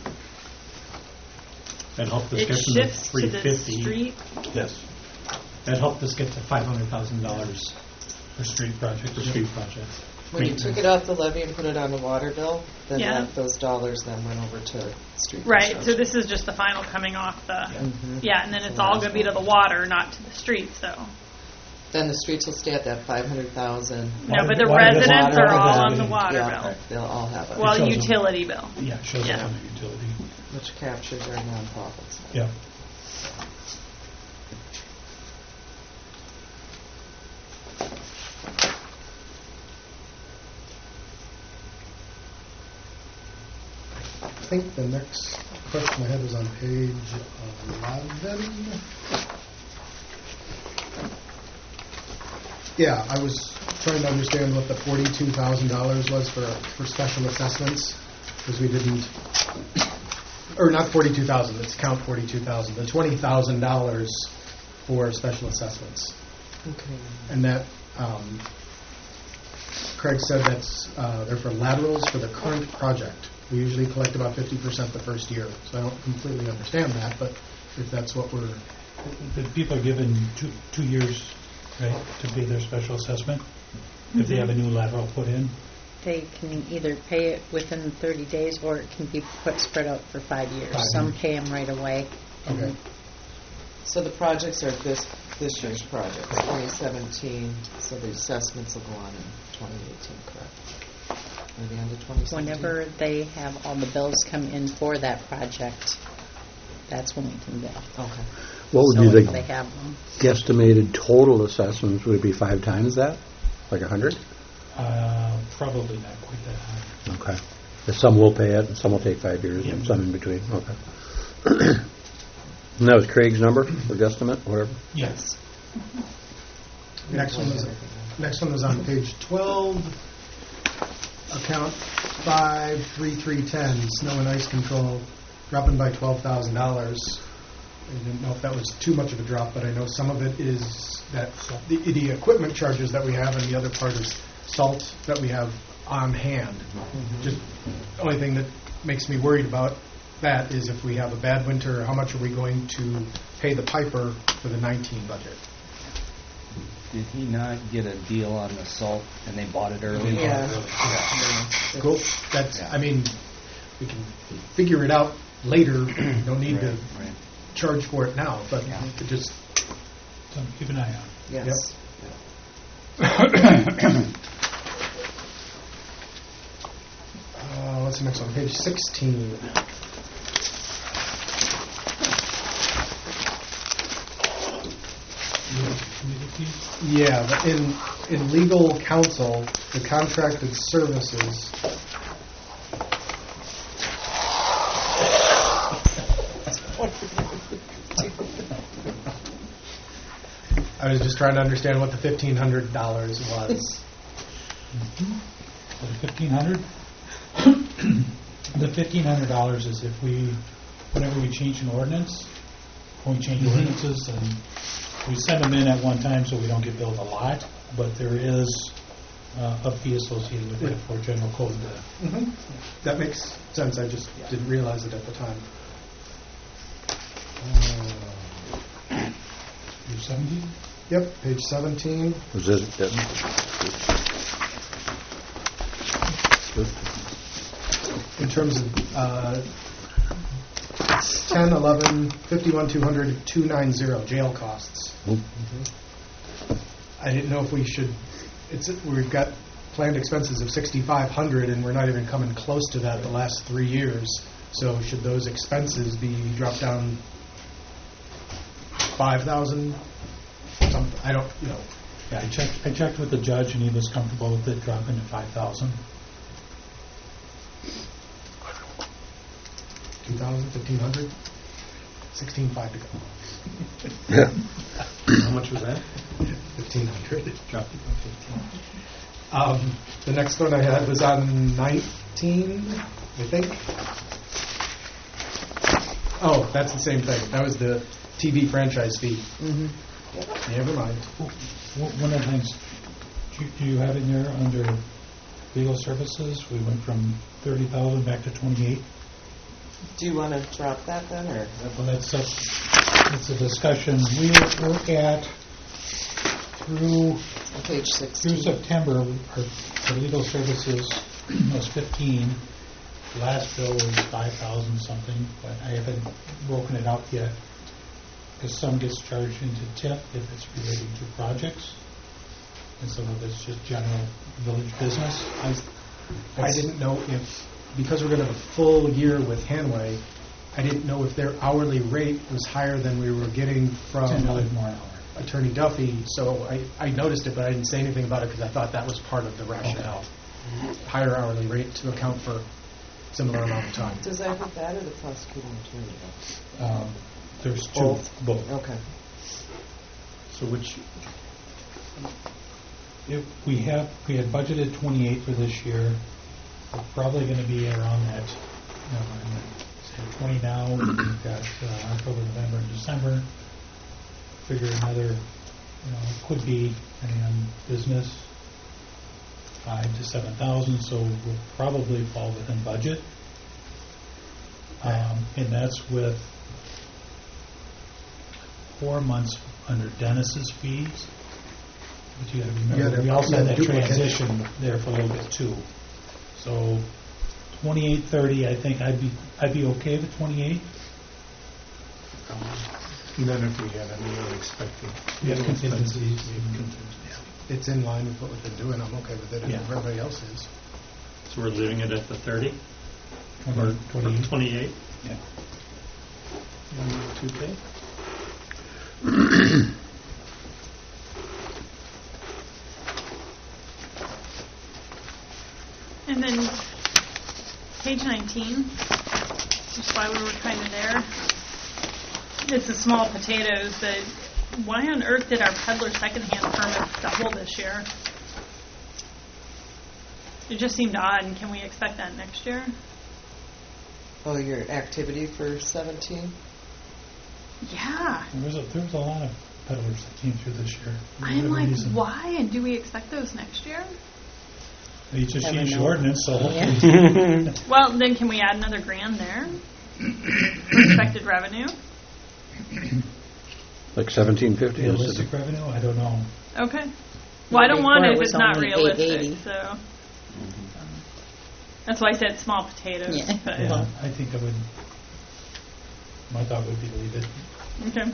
That helped us It get from the shifts to three the fifty. street. Yes. That helped us get to five hundred thousand dollars For street projects. for street projects. When you took it off the levy and put it on the water bill, then Yeah. that, those dollars then went over to street Right, so construction. this is just the final coming off the, Mhm. yeah, and then it's all going to be to the water, not to the streets, so. Then the streets will stay at that five hundred thousand. No, but the Water- water- residents water are all on bill. the water Yeah, bill. they'll all have it, Well, shows them. utility bill. Yeah, it shows Yeah. up on the utility. which captures our nonprofits. Yeah. I think the next question I had was on page eleven. Yeah, I was trying to understand what the forty-two thousand dollars was for, for special assessments, because we didn't, or not forty-two thousand, let's count forty-two thousand, the twenty thousand dollars for special assessments. Okay. And that, um, Craig said that's, uh, they're for laterals for the current project. We usually collect about fifty percent the first year, so I don't completely understand that, but if that's what we're, The people are given two, two years, right, to pay their special assessment if they have a new lateral put in. They can either pay it within thirty days, or it can be put spread out for five years. Five Some years. pay them right away. okay. So the projects are this, this year's projects, twenty seventeen, so the assessments will go on in twenty eighteen, correct? Or the end of twenty seventeen? Whenever they have all the bills come in for that project, that's when we can bill. Okay. What would So be if they the have them. guesstimated total assessments? Would it be five times that? Like a hundred? Uh, probably not quite that high. Okay. But some will pay it, and some will take five years, Yeah. and some in between. Okay. And that was Craig's number, or guesstimate, whatever? Yes. Next one was, next one was on page twelve, account five three three ten, snow and ice control, dropping by twelve thousand dollars. I didn't know if that was too much of a drop, but I know some of it is that, the, the equipment charges that we have, and the other part is salt that we have on hand. Just, the only thing that makes me worried about that is if we have a bad winter, how much are we going to pay the piper for the nineteen budget? Did he not get a deal on the salt and they bought it early? Yeah. Cool. That's, I mean, we can figure it out later. Don't need to Right, right. charge for it now, but Yeah. it just, So keep an eye on. Yes. uh, what's the next one? Page sixteen. Yeah, but in, in legal counsel, the contracted services. I was just trying to understand what the fifteen hundred dollars was. For the fifteen hundred? The fifteen hundred dollars is if we, whenever we change an ordinance, when we change Mhm. ordinances, and we send them in at one time so we don't get billed a lot, but there is uh, a fee associated with that for general code. uh, Mhm. That makes sense, I just didn't realize it at the time. Uh, Page seventeen? Yep, page seventeen. Was this, that- In terms of uh, ten, eleven, fifty-one, two hundred, two ninety, jail costs. Oop. I didn't know if we should, it's, we've got planned expenses of sixty-five hundred, and we're not even coming close to that the last three years. So should those expenses be dropped down five thousand? Something, I don't, you know, Yeah, I checked, I checked with the judge, and he was comfortable with it dropping to five thousand. two thousand, fifteen hundred? sixteen five to go. Yeah. How much was that? fifteen hundred. Dropped it by fifteen. Um, the next one I had was on nineteen, I think. Oh, that's the same thing. That was the T V franchise fee. Mm-hmm. Never mind. W- One of the things, do you- do you have in there under legal services, we went from thirty thousand back to twenty-eight? Do you want to drop that then, or? Well, that's, a- it's a discussion. We were at, through, On page through sixteen. September, our, our legal services was fifteen. Last bill was five thousand something, but I haven't broken it out yet. Because some gets charged into tip if it's relating to projects, and some of it's just general village business. I, I didn't know if, because we're going to have a full year with Hanway, I didn't know if their hourly rate was higher than we were getting from Ten dollars more an hour. Attorney Duffy, so I, I noticed it, but I didn't say anything about it because I thought that was part of the rationale. Higher hourly rate to account for similar amount of time. Does that hit that or the prosecuting attorney? Um, There's two. Both? Both. Okay. So which, If we have, we had budgeted twenty-eight for this year. We're probably going to be around that, you know, I'm gonna say twenty now. We've got uh, October, November, and December. Figure another, you know, could be, depending on business, five to seven thousand. So we'll probably fall within budget. Um, and that's with four months under Dennis's fees. But you got to remember, Yeah, we also had yeah, that duplicate. transition there for a little bit too. So twenty-eight thirty, I think I'd be I'd be okay with twenty-eight. and then if we have any unexpected. We have contingencies. we have contingencies. It's in line with what we've been doing. I'm okay with it if Yeah. everybody else is. So we're leaving it at the thirty? Twenty- Or twenty-eight. twenty-eight? Yeah. two K? And then page nineteen, just while we were kind of there, it's the small potatoes, but why on earth did our peddler secondhand permit double this year? It just seemed odd, and can we expect that next year? Oh, your activity for seventeen? Yeah. There was a there was a lot of peddlers that came through this year. for I'm whatever like, reason. why? And do we expect those next year? They just Never changed the know. ordinance, so Yeah. hopefully. Well, then can we add another grand there? For expected revenue? Like seventeen fifty Realistic instead of... revenue, I don't know. Okay. Well, I don't want Before it it if was it's not only realistic, eight eighty. so. That's why I said small potatoes. Yeah. but- Yeah, Well- I think I would. My thought would be to leave it. Okay.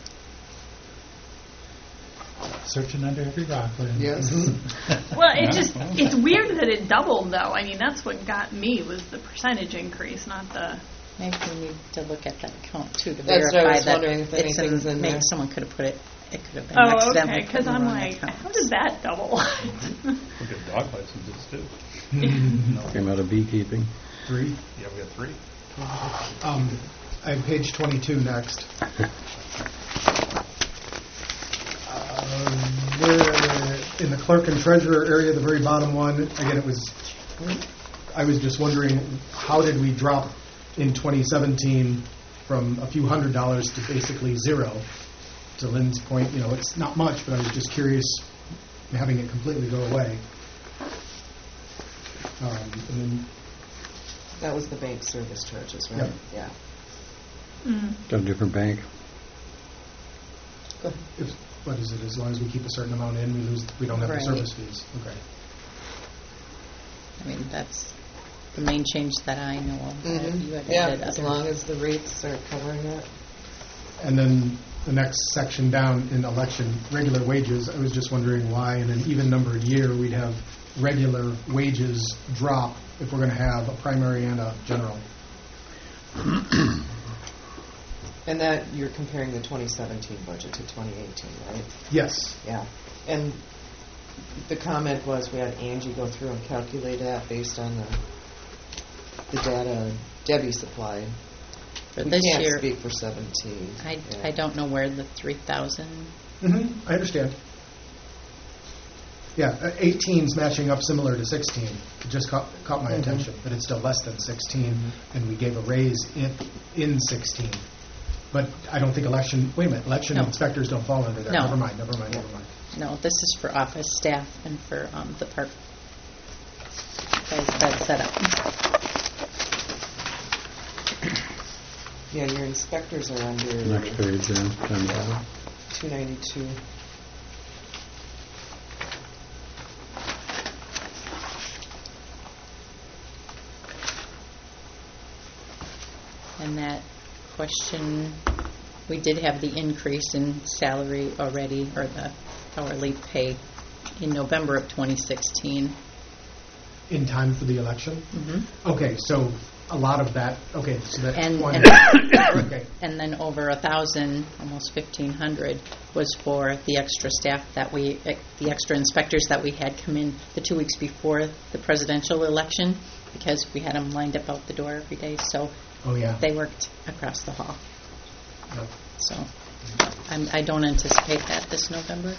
Searching under every rock. Lynn. Yes. Well, it just, it's weird that it doubled, though. I mean, that's what got me, was the percentage increase, not the, Maybe we need to look at that account too, to That's what I verify was that wondering if it's anything's in maybe there. someone could have put it, it could have been oh, accidentally okay, put because in the I'm wrong like, account. how did that double? We get dog licenses too. Came out of beekeeping. Three. Yeah, we got three. Um, I have page twenty-two next. Uh, there, in the clerk and treasurer area, the very bottom one, again, it was, I was just wondering, how did we drop in twenty seventeen from a few hundred dollars to basically zero? To Lynn's point, you know, it's not much, but I was just curious, having it completely go away. Um, and then That was the bank service charges, right? Yep. Yeah. Mm. Got a different bank. Go ahead. If, what is it, as long as we keep a certain amount in, we lose, we don't have the Right. service fees? Okay. I mean, that's the main change that I know of. that Mhm. You had Yeah, added as other- long as the rates are covering that. And then the next section down in election, regular wages, I was just wondering why in an even numbered year we'd have regular wages drop if we're going to have a primary and a general. And that, you're comparing the twenty seventeen budget to twenty eighteen, right? Yes. Yeah. And the comment was we had Angie go through and calculate that based on the, the data Debbie supplied. For We this can't year, speak for seventeen. I, Yeah. I don't know where the three thousand, hmm I understand. Yeah, uh, eighteen's matching up similar to sixteen. It just caught, caught my Mhm. attention, but it's still less than sixteen, and we gave a raise in, in sixteen. But I don't think election, wait a minute, election No. inspectors don't fall under there. No. Never mind, never mind, never mind. no, this is for office staff and for um, the park. Guys, that set up. Yeah, your inspectors are under Next page, yeah. ten thousand. two ninety-two. And that question, we did have the increase in salary already, or the hourly pay in November of twenty sixteen. In time for the election? Mm-hmm. Okay, so a lot of that, okay, so that And, one, and, okay, and then over a thousand, almost fifteen hundred, was for the extra staff that we, eh, the extra inspectors that we had come in the two weeks before the presidential election, because we had them lined up out the door every day, so oh, yeah. they worked across the hall. Yep. So I'm, I don't anticipate that this November.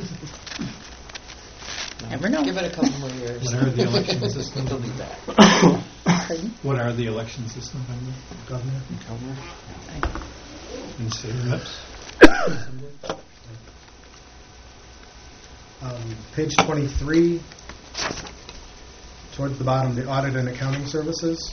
Never know. Give it a couple more years. What are the elections this They'll November? be back. Pardon? What are the elections this November? Governor I- and state reps? Um, Page twenty-three, towards the bottom, the audit and accounting services.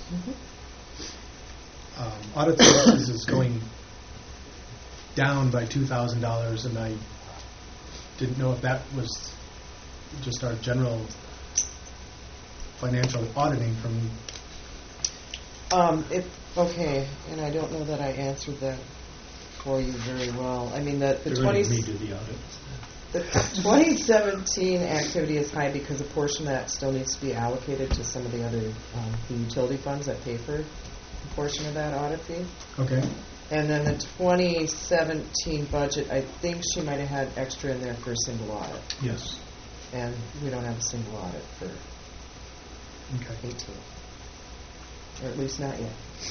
Um, Audit services is going down by two thousand dollars, and I didn't know if that was just our general financial auditing from, Um, if, okay, and I don't know that I answered that for you very well. I mean, the, the They're twenty, going to redo the audit. the twenty seventeen activity is high because a portion of that still needs to be allocated to some of the other, um, the utility funds that pay for a portion of that audit fee. okay, And then the twenty seventeen budget, I think she might have had extra in there for a single audit. Yes. And we don't have a single audit for okay. eighteen. Or at least not yet.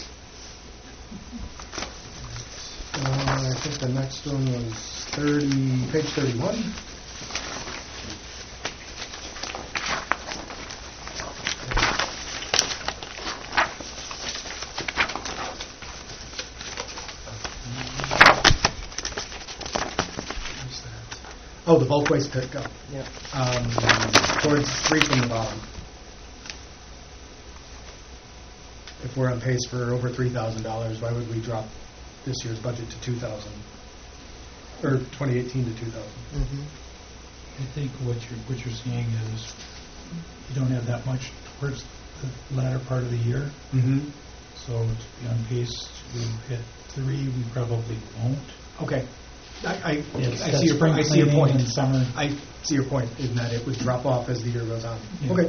Uh, I think the next one was thirty, page thirty-one. Where's that? Oh, the bulk waste pickup. Yep. Um, towards three from the bottom. If we're on pace for over three thousand dollars, why would we drop this year's budget to two thousand? Or twenty eighteen to two thousand? Mm-hmm. I think what you're, what you're seeing is you don't have that much towards the latter part of the year. Mm-hmm. So to be on pace to hit three, we probably won't. Okay. I, I, It's I that see your, spring I see your cleaning point. and summer. I see your point in that it would drop off as the year goes on. Yeah. Okay.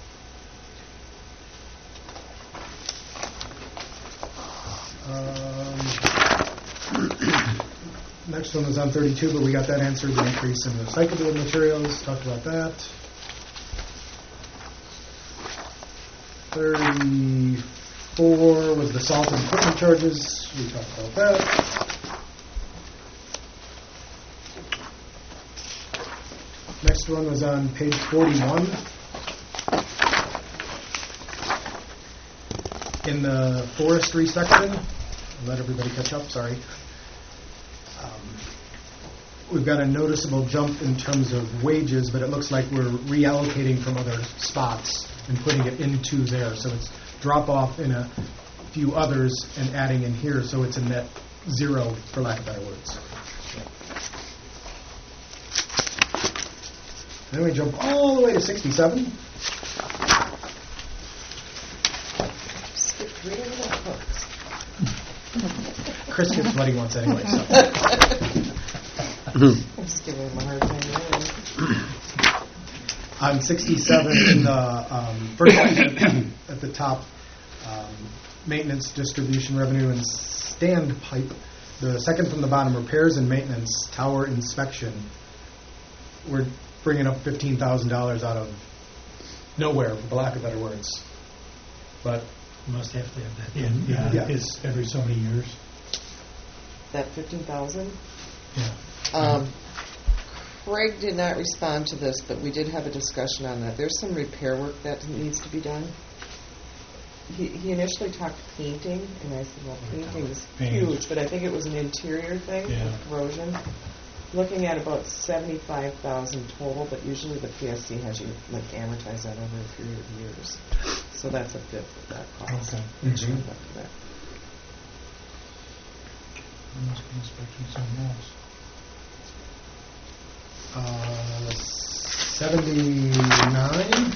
Um, next one was on thirty-two, but we got that answered, the increase in recyclable materials, talked about that. thirty-four was the salt and equipment charges, we talked about that. Next one was on page forty-one. In the forestry section, I'll let everybody catch up, sorry. Um, We've got a noticeable jump in terms of wages, but it looks like we're reallocating from other spots and putting it into there. So it's drop off in a few others and adding in here, so it's a net zero, for lack of better words. Then we jump all the way to sixty-seven. Skip right over that books. Chris gets what he wants anyway, so. I'm just giving him a hard time now. On sixty-seven, in the um, first line at the top, um, maintenance, distribution revenue, and standpipe. The second from the bottom, repairs and maintenance, tower inspection. We're bringing up fifteen thousand dollars out of nowhere, for lack of better words. But You must have to have that. And, yeah, Yeah. it's every so many years. That fifteen thousand? Yeah. Um, Craig did not respond to this, but we did have a discussion on that. There's some repair work that needs to be done. He, he initially talked painting, and I said, well, painting is Paint. huge, but I think it was an interior thing Yeah. with corrosion. Looking at about seventy-five thousand total, but usually the P S C has you like amortize that over a period of years. So that's a fifth of that cost. Okay. Extra Mhm. left of that. I must be inspecting something else. Uh, seventy-nine.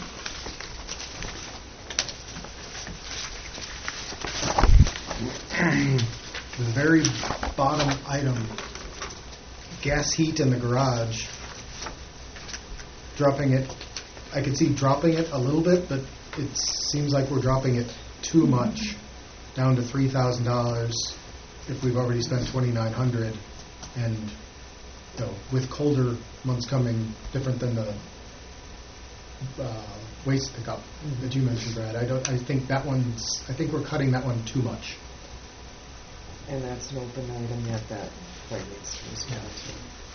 The very bottom item, gas heat in the garage. Dropping it, I could see dropping it a little bit, but it seems like we're dropping it too much, down to three thousand dollars if we've already spent twenty-nine hundred, and you know, with colder months coming, different than the uh, waste pickup that you mentioned, Brad. I don't. I think that one's. I think we're cutting that one too much. And that's an open item yet that Craig needs to respond to.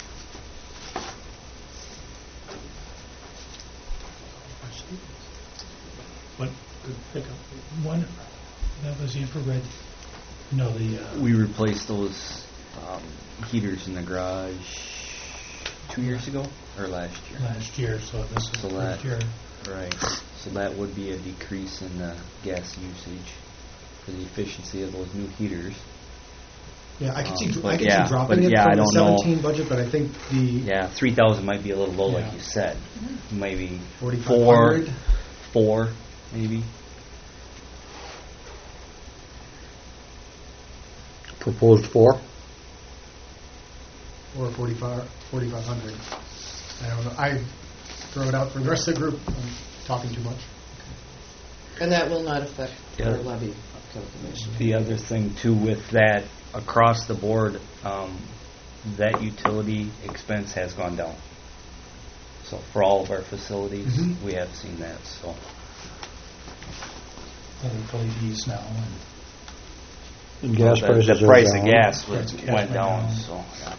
What, good pickup. One, that was the infrared, no, the, uh, We replaced those um, heaters in the garage two years ago or last year. last year, so this is So the that- first year. Right. So that would be a decrease in the gas usage for the efficiency of those new heaters. Yeah, I could see. Um, I but could yeah, see dropping but it yeah, I from the don't know. seventeen budget, but I think the Yeah, three thousand might be a little low, like Yeah. you said. Maybe forty-five four, hundred. four, maybe. Proposed four? Or forty-five, forty-five hundred. I don't know. I throw it out for the rest of the group. I'm talking too much. And that will not affect Yeah. our levy calculation. The other thing too with that, across the board, um, that utility expense has gone down. So for all of our facilities, Mhm. we have seen that, so. L E Ds now, and And gas the- prices The are price down. of gas Price was, of gas went went down, down. so, yeah.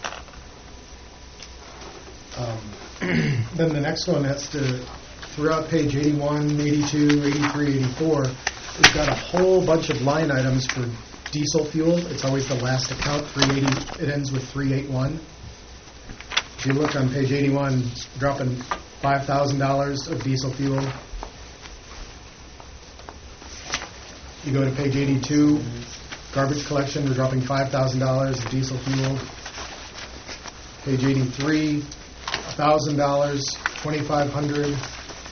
Um, then the next one, that's the, throughout page eighty-one, eighty-two, eighty-three, eighty-four, we've got a whole bunch of line items for diesel fuel. It's always the last account, three eighty, it ends with three eighty-one. If you look on page eighty-one, dropping five thousand dollars of diesel fuel. You go to page eighty-two, garbage collection, we're dropping five thousand dollars of diesel fuel. Page eighty-three, one thousand dollars, twenty-five hundred dollars.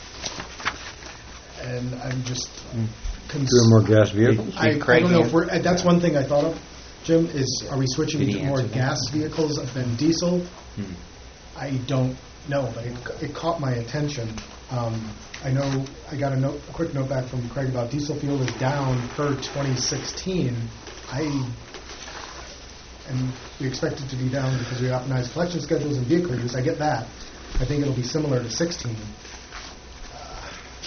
And I'm just... cons- Doing more gas vehicles? I, I Craig don't know if answer? we're, uh, that's one thing I thought of, Jim, is are we switching Did he to more answer that? gas vehicles than diesel? Hmm. I don't know, but it, it caught my attention. Um, I know, I got a note, a quick note back from Craig about diesel fuel is down per twenty sixteen. I, and we expect it to be down because we optimize collection schedules and vehicle use. I get that. I think it'll be similar to sixteen. Uh,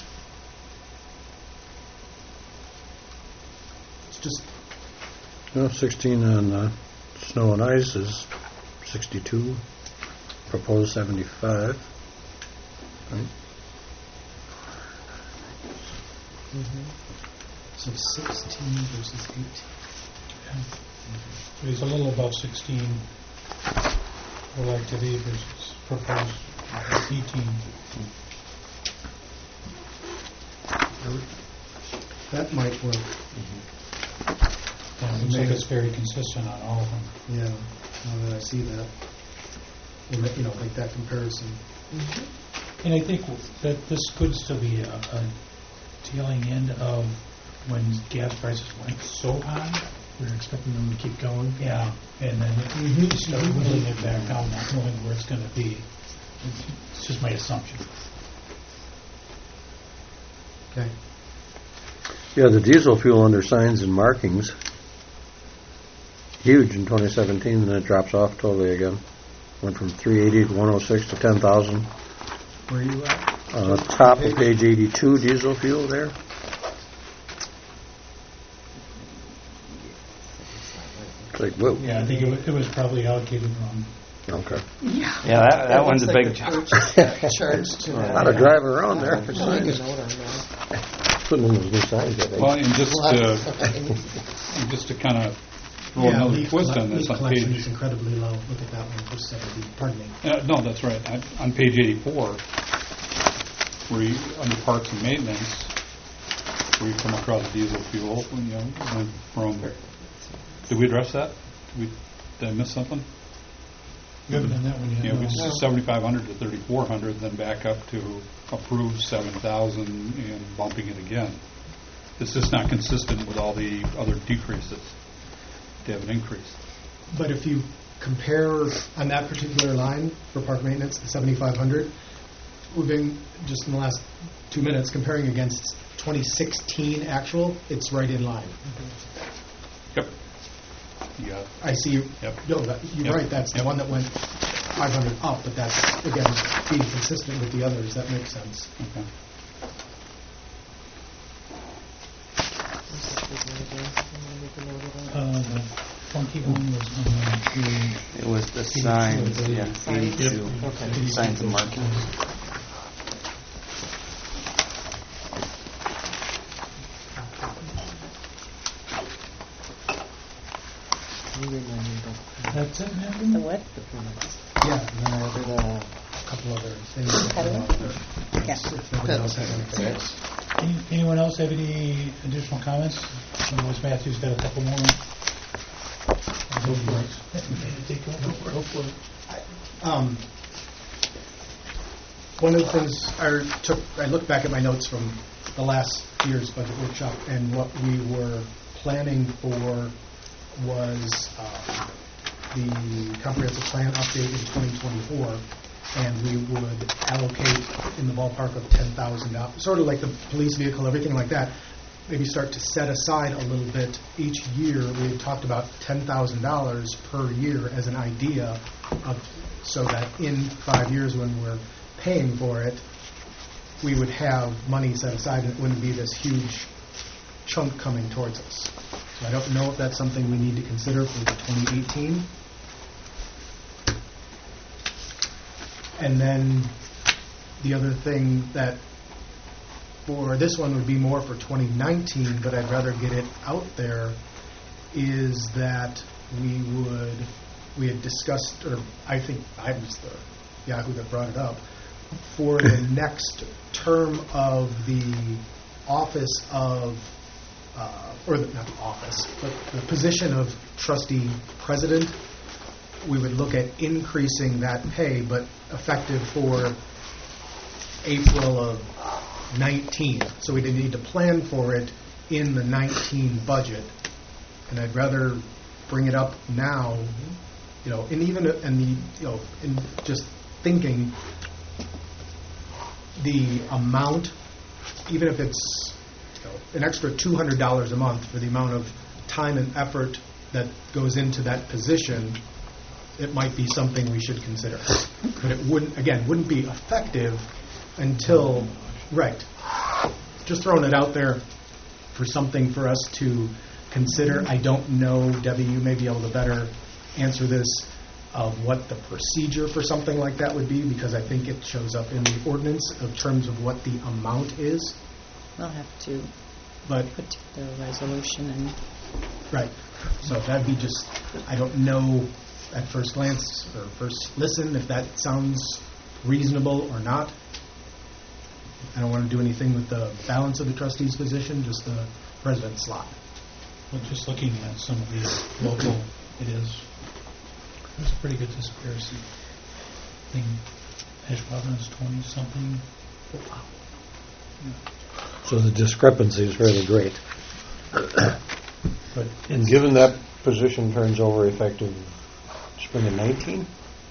It's just, Well, sixteen on uh, snow and ice is sixty-two, proposed seventy-five. Right. so sixteen versus eighteen. so he's a little above sixteen for activity versus proposed eighteen. That might work. And it looks like it's very consistent on all of them. Yeah, now that I see that, we'll make, you know, make that comparison. And I think that this could still be a, a tailing end of when gas prices went so high. We're expecting them to keep going. Yeah, and then you start whittling it back down, not knowing where it's going to be. It's just my assumption. Okay. Yeah, the diesel fuel under signs and markings, huge in twenty seventeen, and then it drops off totally again. Went from three eighty to one oh six to ten thousand. Where are you at? Uh, top of page eighty-two, diesel fuel there. Like, whoa. Yeah, I think it was, it was probably allocated wrong. Okay. Yeah, that, that It one's a looks like big the jump. church is charged to A that. lot of driving around there. Put a note on that. Putting in those new signs, I think. Well, and just Lots to, of signs. and just to kind of throw Yeah, another leaf twist colle- on this leaf on collection page. is incredibly low. Look at that one, verse seventy, pardon me. Uh, no, that's right. On- On page eighty-four, where you, under parts and maintenance, where you come across diesel fuel, you know, went from, did we address that? Did we, did I miss something? We haven't done that one yet. You know, no. it's seventy-five hundred to thirty-four hundred, then back up to approved seven thousand and bumping it again. It's just not consistent with all the other decreases to have an increase. But if you compare on that particular line for park maintenance, the seventy-five hundred, we've been, just in the last two minutes, comparing against twenty sixteen actual, it's right in line. Yep. Yeah. I see, you. Yep. No, that- you're Yep. right, that's the Yep. one that went five hundred up, but that's, again, being consistent with the others, that makes sense. Okay. Uh, the funky one was on It was the signs, yeah, Signs? eighty-two. Okay. Signs and markings. You remind me about That's it, The ma'am? what? the permits. Yeah, and then For a the couple other things. that come out there. Yeah. If nobody else has anything. Any- Anyone else have any additional comments? Otherwise, Matthew's got a couple more. Go for it. Take over. Go for it. Um, One of the things I took, I looked back at my notes from the last year's budget workshop, and what we were planning for was uh, the comprehensive plan update in twenty twenty-four, and we would allocate in the ballpark of ten thousand dollars, sort of like the police vehicle, everything like that, maybe start to set aside a little bit each year. We had talked about ten thousand dollars per year as an idea of, so that in five years when we're paying for it, we would have money set aside and it wouldn't be this huge chunk coming towards us. So I don't know if that's something we need to consider for the twenty eighteen. And then the other thing that for this one would be more for twenty nineteen, but I'd rather get it out there, is that we would, we had discussed, or I think I was the Yahoo that brought it up, for the next term of the office of, uh, or the, not the office, but the position of trustee president, we would look at increasing that pay, but effective for April of nineteen. So we didn't need to plan for it in the nineteen budget. And I'd rather bring it up now, you know, and even, and the, you know, in just thinking, the amount, even if it's, you know, an extra two hundred dollars a month for the amount of time and effort that goes into that position, it might be something we should consider. But it wouldn't, again, wouldn't be effective until, right. Just throwing it out there for something for us to consider. I don't know, Debbie, you may be able to better answer this, of what the procedure for something like that would be, because I think it shows up in the ordinance of terms of what the amount is. We'll have to But, put together a resolution and right, so that'd be just, I don't know at first glance, or first listen, if that sounds reasonable or not. I don't want to do anything with the balance of the trustee's position, just the president's slot. Well, just looking at some of these local, it is, there's a pretty good disparity. I think Ashwaubenon is twenty-something. So the discrepancy is really great. But And it's, given that position turns over effective spring of nineteen?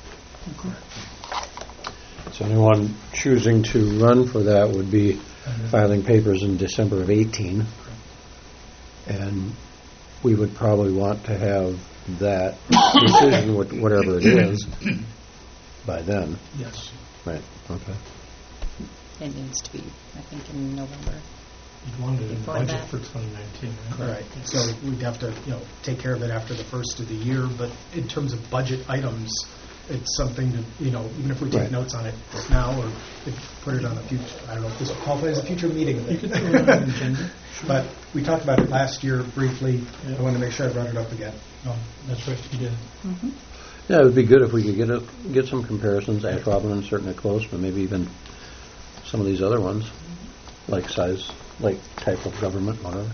So anyone choosing to run for that would be filing papers in December of eighteen. And we would probably want to have that decision, wh- whatever it is, by then. yes. Right, okay. it needs to be, I think, in November. You wanted it in the Before budget that. for twenty nineteen, right? All right, so we'd have to, you know, take care of it after the first of the year, but in terms of budget items, it's something to, you know, even if we take Right. notes on it now, or if, put it on a future, I don't know, if this will qualify as a future meeting. You could throw it on an agenda. But we talked about it last year briefly. Yeah. I wanted to make sure I brought it up again. Oh, that's right, you did. Yeah, it would be good if we could get a, get some comparisons. Ash Robin is certainly close, but maybe even some of these other ones, like size, like type of government, whatever.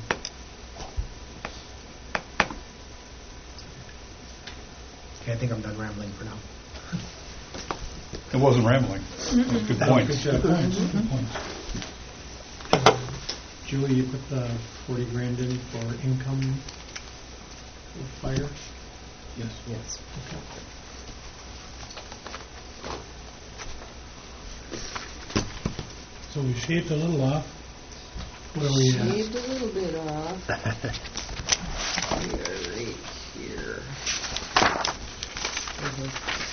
Okay, I think I'm done rambling for now. It wasn't rambling. That's good points. Good job. Good points, good points. Julie, you put the forty grand in for income for fire? Yes. Yes. So we shaved a little off. What are we at? Shaved a little bit off. Here, right here. Mhm.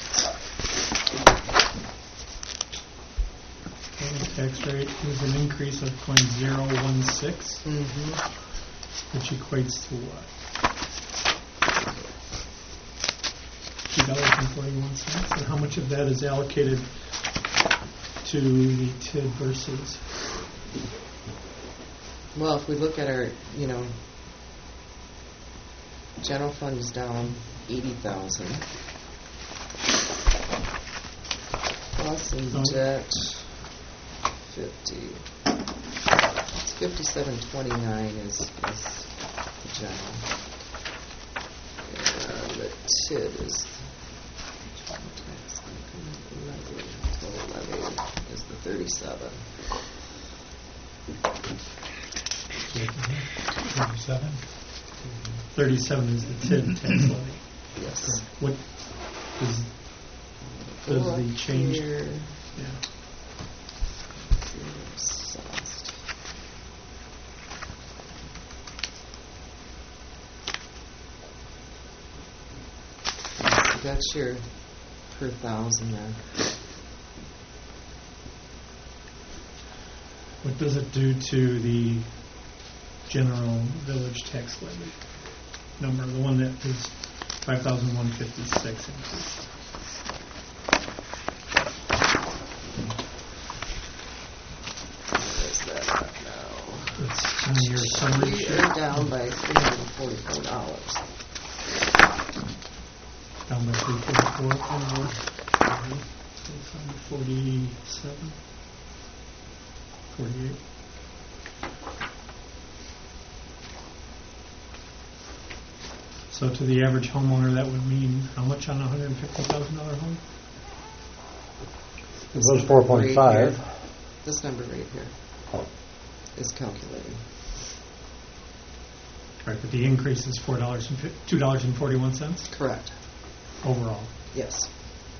Total tax rate is an increase of point zero one six, Mhm. which equates to what? two dollars and forty-one cents. And how much of that is allocated to the T I D versus? Well, if we look at our, you know, general fund is down eighty thousand. Plus in Oh. debt, fifty. It's fifty-seven twenty-nine is, is the general. And the T I D is, levy, total levy is the thirty-seven. Thirty-seven? thirty-seven is the T I D tax levy. Yes. What does, does Go the up change? here. Yeah. Sauced. So that's your per thousand there. What does it do to the general village tax levy number, the one that is five thousand one fifty-six increase? Where's that at now? It's in your summary We sheet, are down by three hundred and forty-four dollars. down by three forty-four, forty-seven, forty-eight. So to the average homeowner, that would mean how much on a hundred and fifty thousand dollar home? It was four point five. This number right here Oh. is calculating. Right, but the increase is four dollars and two dollars and forty-one cents Correct. overall. Yes.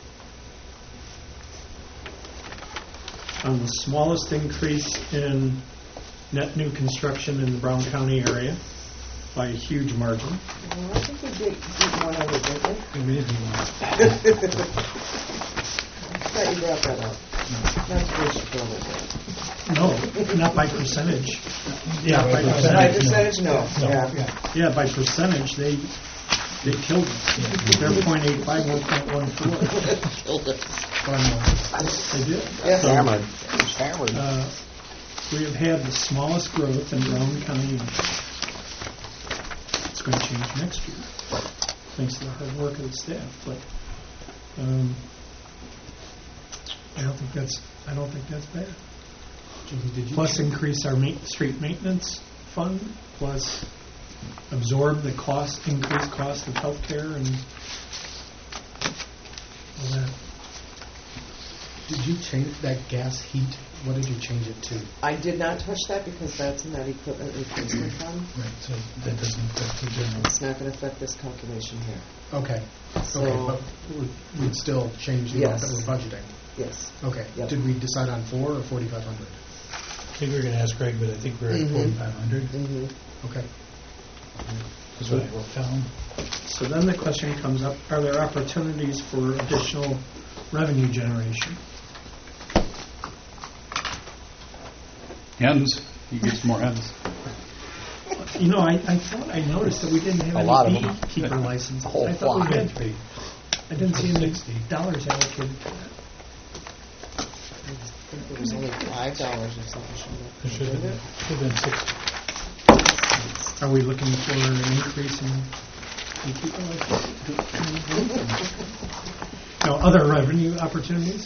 On the smallest increase in net new construction in the Brown County area by a huge margin. Well, I think we did beat one hundred, didn't we? It may be one. I thought you brought that up. Not to push you forward. No, not by percentage. Yeah, by By percentage. percentage, no. No. Yeah. Yeah, by percentage, they, they killed it. They're point eight five, one point one four. Killed it. They did. Yes. Hammered. It's hammered. Uh, We have had the smallest growth in Brown County. It's going to change next year, thanks to the hard work of the staff. But um, I don't think that's I don't think that's bad. Did you Plus, increase our ma- street maintenance fund. Plus, absorb the cost, increased cost of healthcare and all that. Did you change that gas heat? What did you change it to? I did not touch that because that's in that equipment replacement fund. Right, so that doesn't affect the general. It's not going to affect this calculation here. Okay. So- Okay, but we'd- we'd still change the amount that Yes. we're budgeting. Yes. Okay. Yep. Did we decide on four or forty-five hundred? I think we were going to ask Greg, but I think we're at Mhm. forty-five hundred. Mm-hmm. Okay. That's what I wrote down. So then the question comes up, are there opportunities for additional revenue generation? Hens, You get some more hens. You know, I, I thought I noticed that we didn't have A lot of any them. beekeeper licenses. A whole I thought flock. we had. Three. I didn't see any Sixty. dollars allocated for that. I think it was only five dollars or something. There should have been, should have been sixty. Are we looking for an increase in beekeeper licenses? No, other revenue opportunities?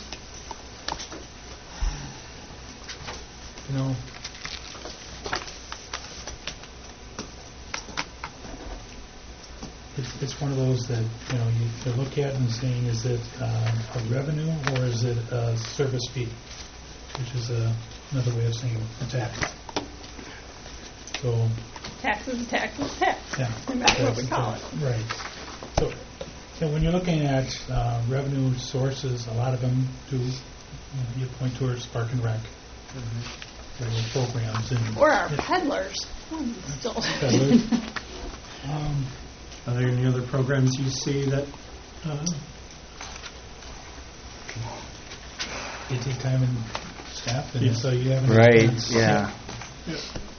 You know, it's, it's one of those that, you know, you you look at and saying, is it uh, a revenue or is it a service fee? Which is uh, another way of saying a tax. So, Taxes, taxes, tax. yeah. No matter what we call it. Right. So, so when you're looking at uh, revenue sources, a lot of them do, you know, you point towards Park and Rec. There were programs and. Or our peddlers. Hmm, Still. Peddlers. Um, Are there any other programs you see that, uh, They take time and staff, and Yeah. so you have an Right, expense. yeah. Yeah.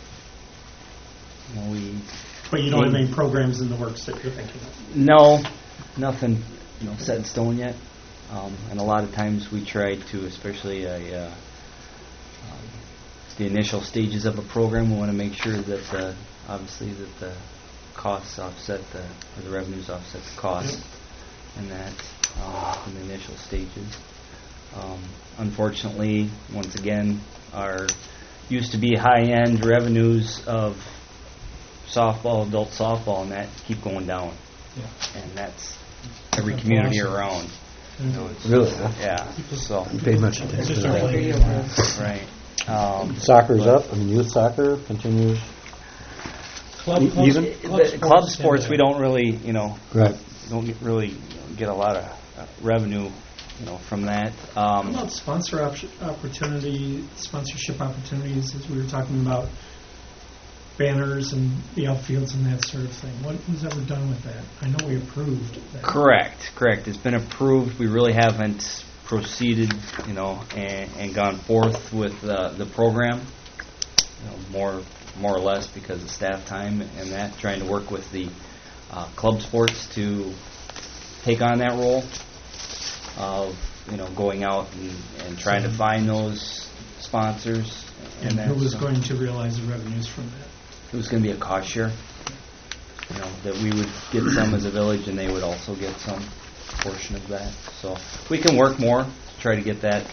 You know, we, but you don't have any programs in the works that you're thinking of? no, nothing, you know, set in stone yet. Um, and a lot of times we try to, especially a, uh, um, the initial stages of a program, we want to make sure that the, obviously that the costs offset the, or the revenues offset the costs, and that uh, in the initial stages. Um, unfortunately, once again, our used to be high-end revenues of softball, adult softball, and that keep going down, Yeah. and that's every community around. You know, it's- Really, huh? Yeah. So You paid much attention Just to aren't that. playing anymore. right. Um, Soccer's up, I mean, youth soccer continues. Club, E- club, even? the club sports, and, we don't really, you know, Right. don't get really get a lot of uh, revenue, you know, from that. How Um, about sponsor op- opportunity, sponsorship opportunities, as we were talking about banners and the outfields and that sort of thing? What was ever done with that? I know we approved that. Correct, correct. It's been approved. We really haven't proceeded, you know, and, and gone forth with uh, the program. You know, more, more or less because of staff time and that, trying to work with the uh, club sports to take on that role of, you know, going out and, and trying to find those sponsors. And And that, who was so going to realize the revenues from that? it was going to be a cost share. You know, that we would get some as a village, and they would also get some portion of that. So we can work more to try to get that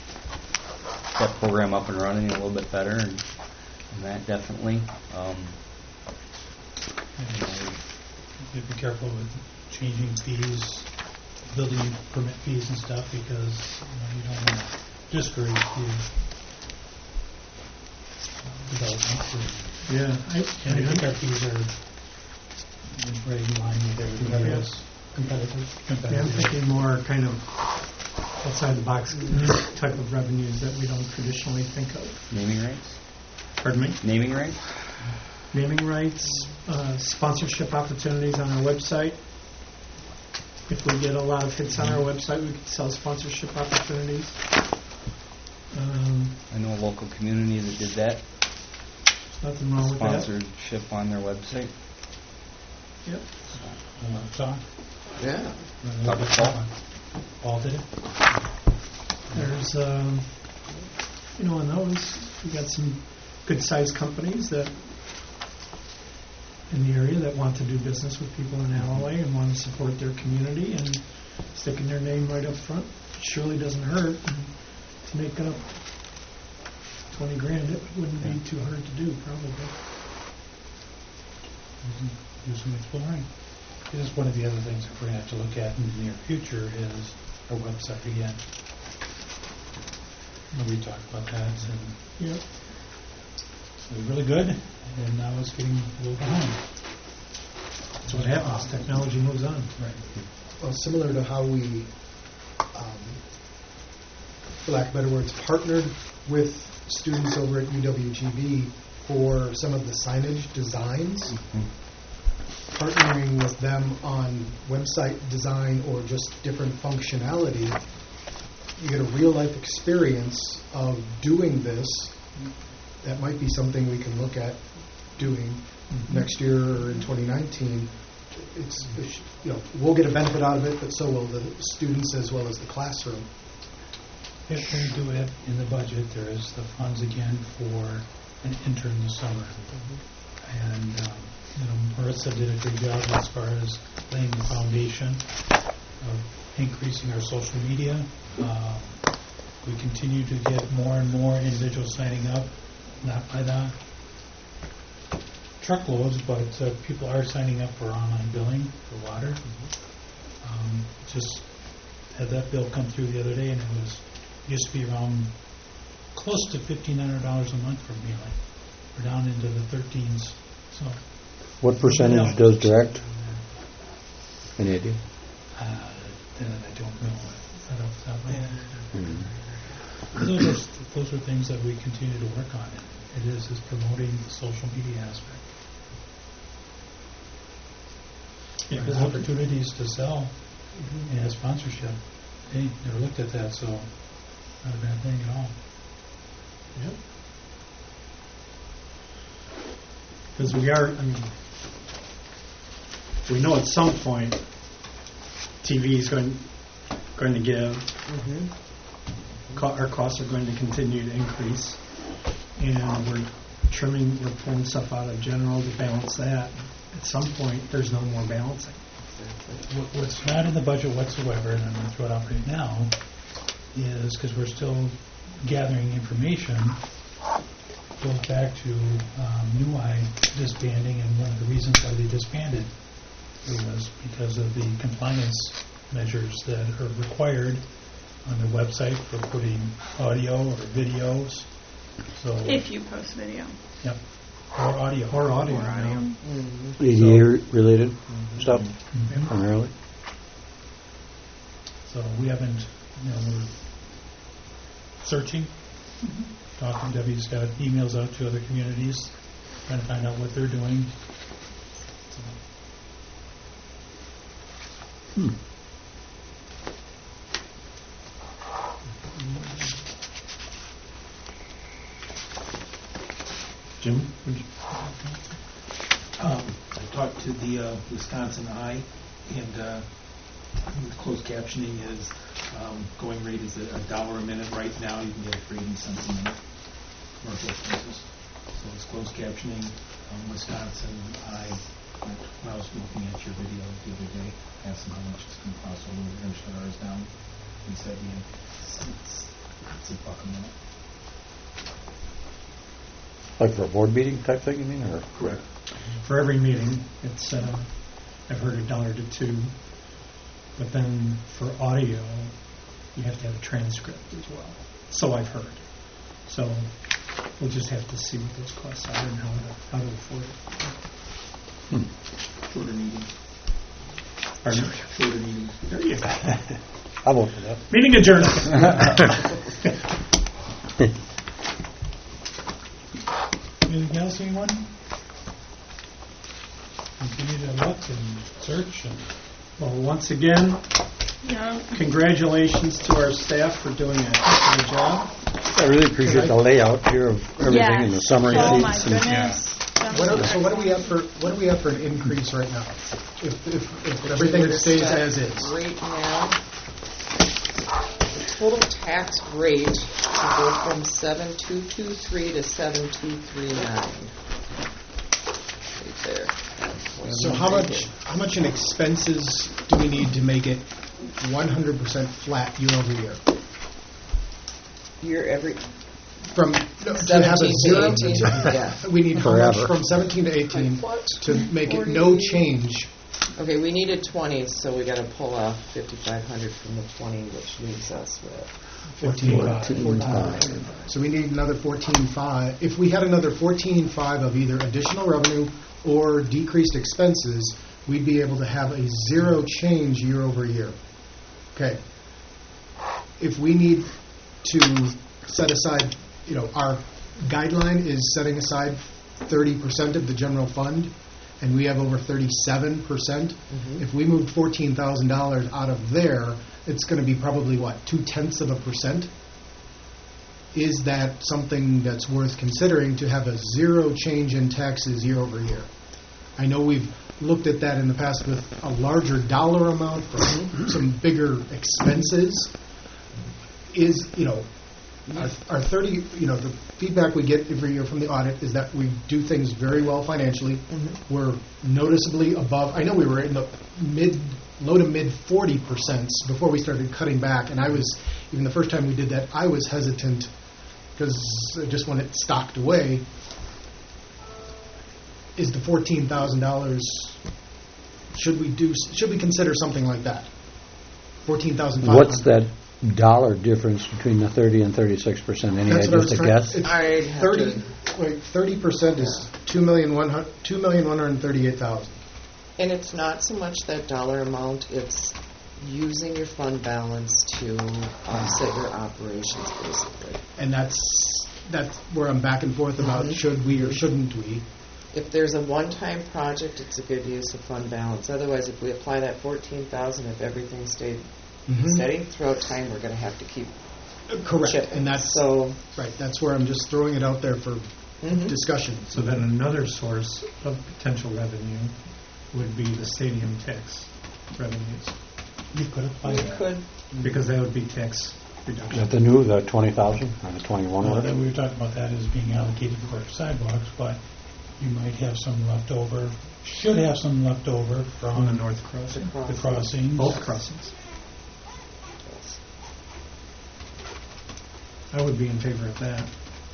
that program up and running a little bit better, and, and that definitely. Um, you know, you have to be careful with changing fees, building permit fees and stuff, because you know, you don't want to discourage the uh, development. Yeah, I, And I think our fees are right in line with everybody Yeah. else. Competitive. yeah, I'm Competitive. thinking more kind of outside the box type of revenues that we don't traditionally think of. naming rights. Pardon me? Naming rights. Naming rights, uh, sponsorship opportunities on our website. If we get a lot of hits on our website, we could sell sponsorship opportunities. Um, I know a local community that did that. Nothing wrong with that. Sponsorship on their website. Yep. Uh, Talk. Yeah. Talk with Paul. Paul did it. There's, um, you know, on those, we got some good-sized companies that in the area that want to do business with people in Alloway and want to support their community, and sticking their name right up front surely doesn't hurt. And to make up twenty grand, it wouldn't be too hard to do, probably. Do some exploring. This is one of the other things that we're going to have to look at in the near future is our website again. And we talked about that, and Yep. it was really good, and now it's getting a little behind. That's what happens. Technology moves on. Right. Well, similar to how we, um, for lack of better words, partnered with students over at U W G B for some of the signage designs, partnering with them on website design or just different functionality, you get a real-life experience of doing this that might be something we can look at doing next year or in twenty nineteen. It's, it's, you know, we'll get a benefit out of it, but so will the students as well as the classroom. If we do it in the budget, there is the funds again for an intern this summer. And, um, you know, Marissa did a great job as far as laying the foundation of increasing our social media. Uh, we continue to get more and more individuals signing up, not by the truckloads, but uh, people are signing up for online billing for water. Um, just had that bill come through the other day, and it was used to be around close to fifteen hundred dollars a month for mailing. We're down into the thirteens. So, What percentage does direct? Any idea? uh, that I don't know. Right off the top of my head. Mm. But Those are those are things that we continue to work on. It is is promoting the social media aspect. Yeah, There's opportunities to sell and have sponsorship. Hey, never looked at that, so not a bad thing at all. Yep. Because we are, I mean, we know at some point T V is going going to give. Co- our costs are going to continue to increase, and we're trimming, we're pulling stuff out of general to balance that. At some point, there's no more balancing. What- What's not in the budget whatsoever, and I'm going to throw it out right now, is because we're still gathering information, goes back to um, New Eye disbanding, and one of the reasons why they disbanded it was because of the compliance measures that are required on their website for putting audio or videos. So, If you post video. yep, or audio. Or audio. Or audio. Mm-hmm. A D A related stuff Mhm. primarily? So we haven't, you know, we're searching, talking. Debbie's got emails out to other communities, trying to find out what they're doing. So, Hmm. Jim? would you- Um, I talked to the uh, Wisconsin Eye, and uh, the closed captioning is, um, going rate is a dollar a minute right now. You can get it for eighty cents a minute, commercial expenses. So it's closed captioning, um, Wisconsin Eye. When I was looking at your video the other day, I asked him how much it's going to cost, so we're going to shut ours down. He said, yeah, it's, it's, it's a buck a minute. Like for a board meeting type thing, you mean, or? Correct. For every meeting, it's, uh, I've heard a dollar to two. But then for audio, you have to have a transcript as well. So I've heard. So we'll just have to see what those costs are and how to, how to afford it. Hmm. Shorter meeting. Pardon? Shorter meeting. There you go. I'll vote for that. Meeting adjourned. anything else, anyone? Continue to look and search and. Well, once again, Yeah. congratulations to our staff for doing a heck of a job. I really appreciate the layout here of everything and the Yes. summary Oh my sheets. and- goodness. That What was are, so what do we have excellent. for, what do we have for an increase right now? If, if, if everything stays as is? Right now, the total tax rate will go from seven two two three to seven two three nine. Right there. So how much, how much in expenses do we need to make it one hundred percent flat year over year? Year every, From, no, to have a seventeen zero? to eighteen, yeah. We need how much Forever. from seventeen to eighteen What? to make it no change? Okay, we needed twenty, so we gotta pull off fifty-five hundred from the twenty, which leaves us with Fourteen five. So we need another fourteen five. If we had another fourteen five of either additional revenue or decreased expenses, we'd be able to have a zero change year over year. Okay. If we need to set aside, you know, our guideline is setting aside thirty percent of the general fund, and we have over thirty-seven percent. Mhm. If we moved fourteen thousand dollars out of there, it's going to be probably, what, two-tenths of a percent? is that something that's worth considering to have a zero change in taxes year over year? I know we've looked at that in the past with a larger dollar amount for some bigger expenses. Is, you know, our, our thirty, you know, the feedback we get every year from the audit is that we do things very well financially. Mm-hmm. We're noticeably above, I know we were in the mid, low to mid forty percent before we started cutting back, and I was, even the first time we did that, I was hesitant because I just want it stocked away. Is the fourteen thousand dollars, should we do, should we consider something like that? fourteen thousand five hundred dollars. What's that dollar difference between the thirty and thirty-six percent? Any That's what I ideas was to trying- guess? it's I'd have thirty, to- wait, thirty percent is two million one hundred, two million one hundred thirty-eight thousand. And it's not so much that dollar amount, it's using your fund balance to offset your operations, basically. And that's, that's where I'm back and forth about Mhm. should we or shouldn't we. If there's a one-time project, it's a good use of fund balance. Otherwise, if we apply that fourteen thousand, if everything stayed Mhm. steady throughout time, we're going to have to keep Correct, chipping. and that's, So, right, that's where I'm just throwing it out there for mhm. discussion. So then another source of potential revenue would be the stadium tax revenues, You could apply we that. could, because that would be tax Is reduction. that the new, the twenty thousand or the twenty-one? Well, whatever? then we were talking about that as being allocated for sidewalks, but you might have some left over, should have some left over On the from north crossing, the crossings. both crossings. I would be in favor of that.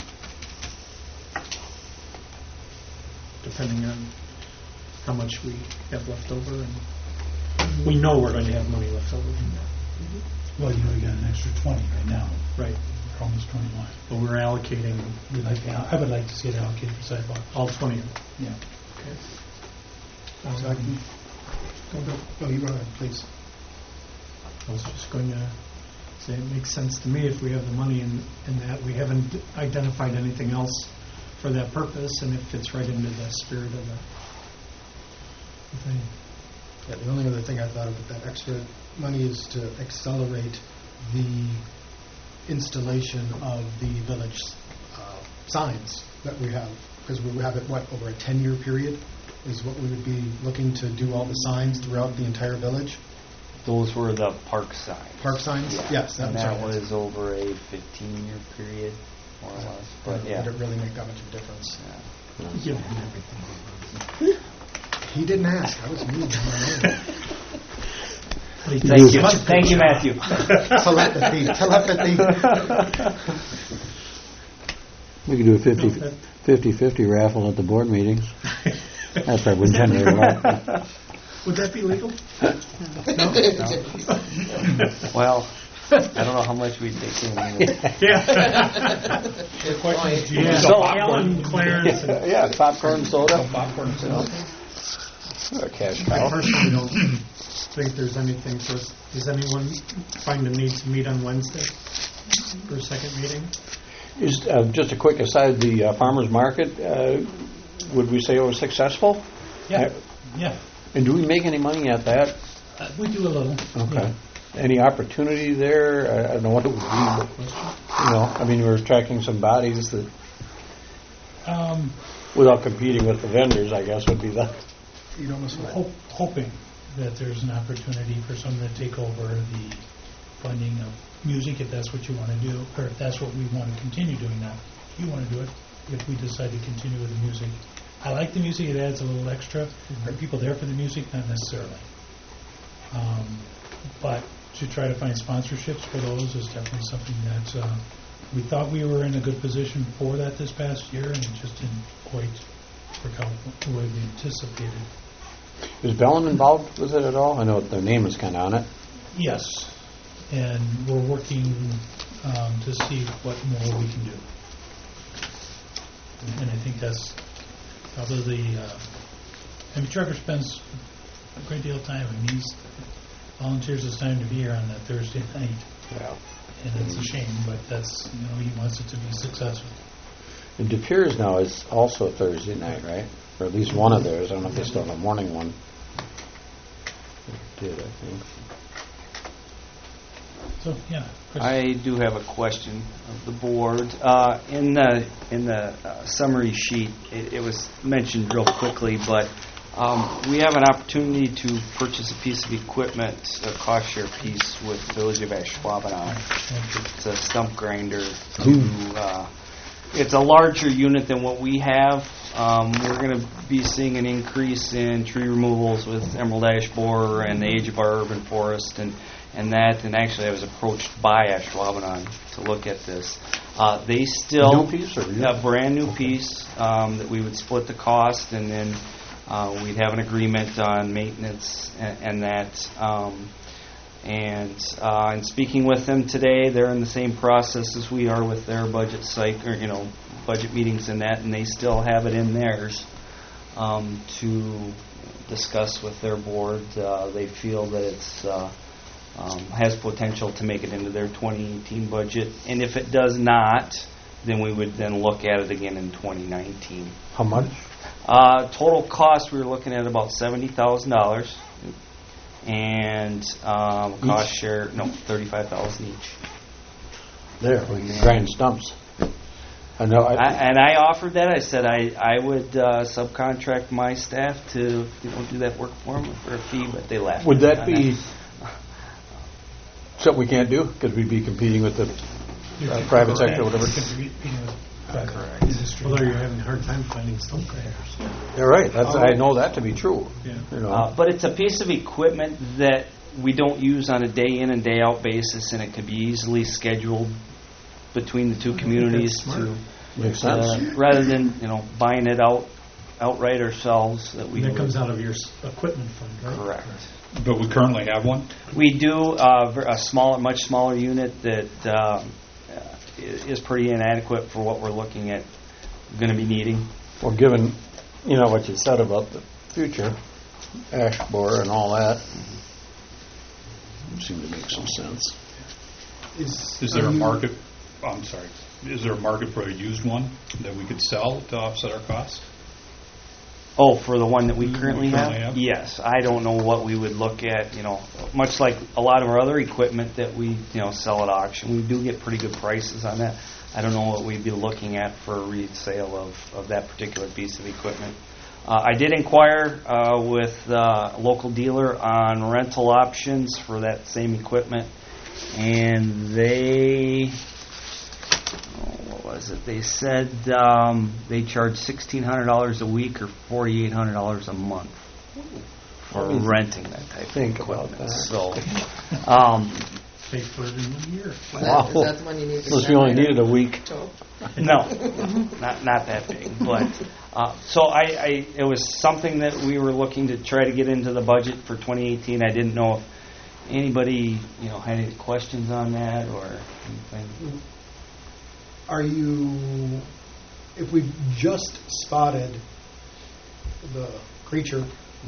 Depending on how much we have left over, and we know we're going to have money left over from that. Well, you know, you got an extra twenty right now. Right. We're almost twenty-one. But we're allocating We'd like, to- I would like to see it allocated for sidewalks. all twenty of them. Yeah. Okay. So I can- go, go, no, you go ahead, please. I was just going to say it makes sense to me if we have the money in, in that. We haven't identified anything else for that purpose, and it fits right into the spirit of the, the thing. Yeah, the only other thing I thought of with that extra money is to accelerate the installation of the village uh, signs that we have, because we have it, what, over a ten-year period is what we would be looking to do all the signs throughout the entire village? Those were the park signs. Park signs? Yeah. Yes, that And was that right. was over a fifteen-year period, more or less. But yeah. Would it really make that much of a difference? Yeah. Yeah, and everything. He didn't ask, I was me. Thank you. Thank you, Matthew. Telepathy, telepathy. We could do a fifty, fifty-fifty raffle at the board meetings. That's probably wouldn't generate a lot. Would that be legal? Well, I don't know how much we'd take in. Yeah. Good point. Yeah. So- Alan, Clarence, and Yeah, popcorn soda. Popcorn, so. Or cash I cow. personally don't think there's anything for us. Does anyone find a need to meet on Wednesday for a second meeting? Is, uh, just a quick aside, the uh, farmer's market, uh, would we say it was successful? Yeah, yeah. And do we make any money at that? Uh, We do a little. Okay. Any opportunity there? I I don't know what it would be, but, you know, I mean, we're attracting some bodies that, Yeah. Um, without competing with the vendors, I guess would be the, You'd almost We're hop- hoping that there's an opportunity for someone to take over the funding of music, if that's what you want to do, or if that's what we want to continue doing now. If you want to do it, if we decide to continue with the music. I like the music, it adds a little extra. Are people there for the music? Not necessarily. Um, But to try to find sponsorships for those is definitely something that uh, we thought we were in a good position for that this past year, and it just didn't quite work out the way we anticipated. is Bellin involved with it at all? I know their name is kind of on it. Yes, and we're working um, to see what more we can do. And I think that's probably the, uh, I mean, Trevor spends a great deal of time, I mean, he's volunteers his time to be here on that Thursday night, Yeah. and it's a shame, but that's, you know, he wants it to be successful. And De Peers now is also Thursday night, right? Or at least one of theirs. I don't know if they still have a morning one. They did, I think. So So, yeah. Chris. I do have a question of the board. Uh, in the in the uh, summary sheet, it, it was mentioned real quickly, but um, we have an opportunity to purchase a piece of equipment, a cost share piece with Village of Ashwaubenon. It's a stump grinder. To, uh, it's a larger unit than what we have. Um, we're going to be seeing an increase in tree removals with emerald ash borer and the age of our urban forest and and that, and actually I was approached by Ashwaubenon to look at this. Uh, they still... New piece or a brand new piece um, that we would split the cost, and then uh, we'd have an agreement on maintenance and, and that. Um, and uh, in speaking with them today, they're in the same process as we are with their budget cycle, or you know, budget meetings and that, and they still have it in theirs um, to discuss with their board. Uh, they feel that it's... Uh, Um, has potential to make it into their twenty eighteen budget, and if it does not, then we would then look at it again in twenty nineteen. How much? Uh, total cost, we were looking at about seventy thousand dollars, and um, cost share, no, thirty-five thousand each. There, we can grind stumps. I know. I, I, and I offered that. I said I I would uh, subcontract my staff to you know do that work for them for a fee, but they laughed. would that on be something we can't do? Because we'd be competing with the uh, private sector or whatever. Although you're having a hard time finding stump grinders. You're right. That's, I know that to be true. Yeah. You know. Uh, but it's a piece of equipment that we don't use on a day in and day out basis, and it could be easily scheduled between the two communities that's to Makes uh, sense. rather than you know buying it out outright ourselves. That we That would- comes out of your s- equipment fund, right? correct. But we currently have one? We do uh, ver- a smaller, much smaller unit that um, uh, is pretty inadequate for what we're looking at going to be needing. Well, given, you know, what you said about the future, ash borer and all that, seemed to make some sense. Is, Is there are a you- market, oh, I'm sorry, is there a market for a used one that we could sell to offset our cost? Oh, for the one that we currently have? currently have? Yes. I don't know what we would look at, you know, much like a lot of our other equipment that we, you know, sell at auction. We do get pretty good prices on that. I don't know what we'd be looking at for a resale of, of that particular piece of equipment. Uh, I did inquire uh, with uh, a local dealer on rental options for that same equipment, and they... what was it? They said um, they charge sixteen hundred dollars a week or forty-eight hundred dollars a month for Let me renting that type think of about equipment. that. So, um, Pay for it in a year. Is that, Wow. is that the one you need to Unless send we only right needed a week. to? no, not not that big. But uh, so I, I, it was something that we were looking to try to get into the budget for twenty eighteen. I didn't know if anybody, you know, had any questions on that or anything. Are you, if we just spotted the creature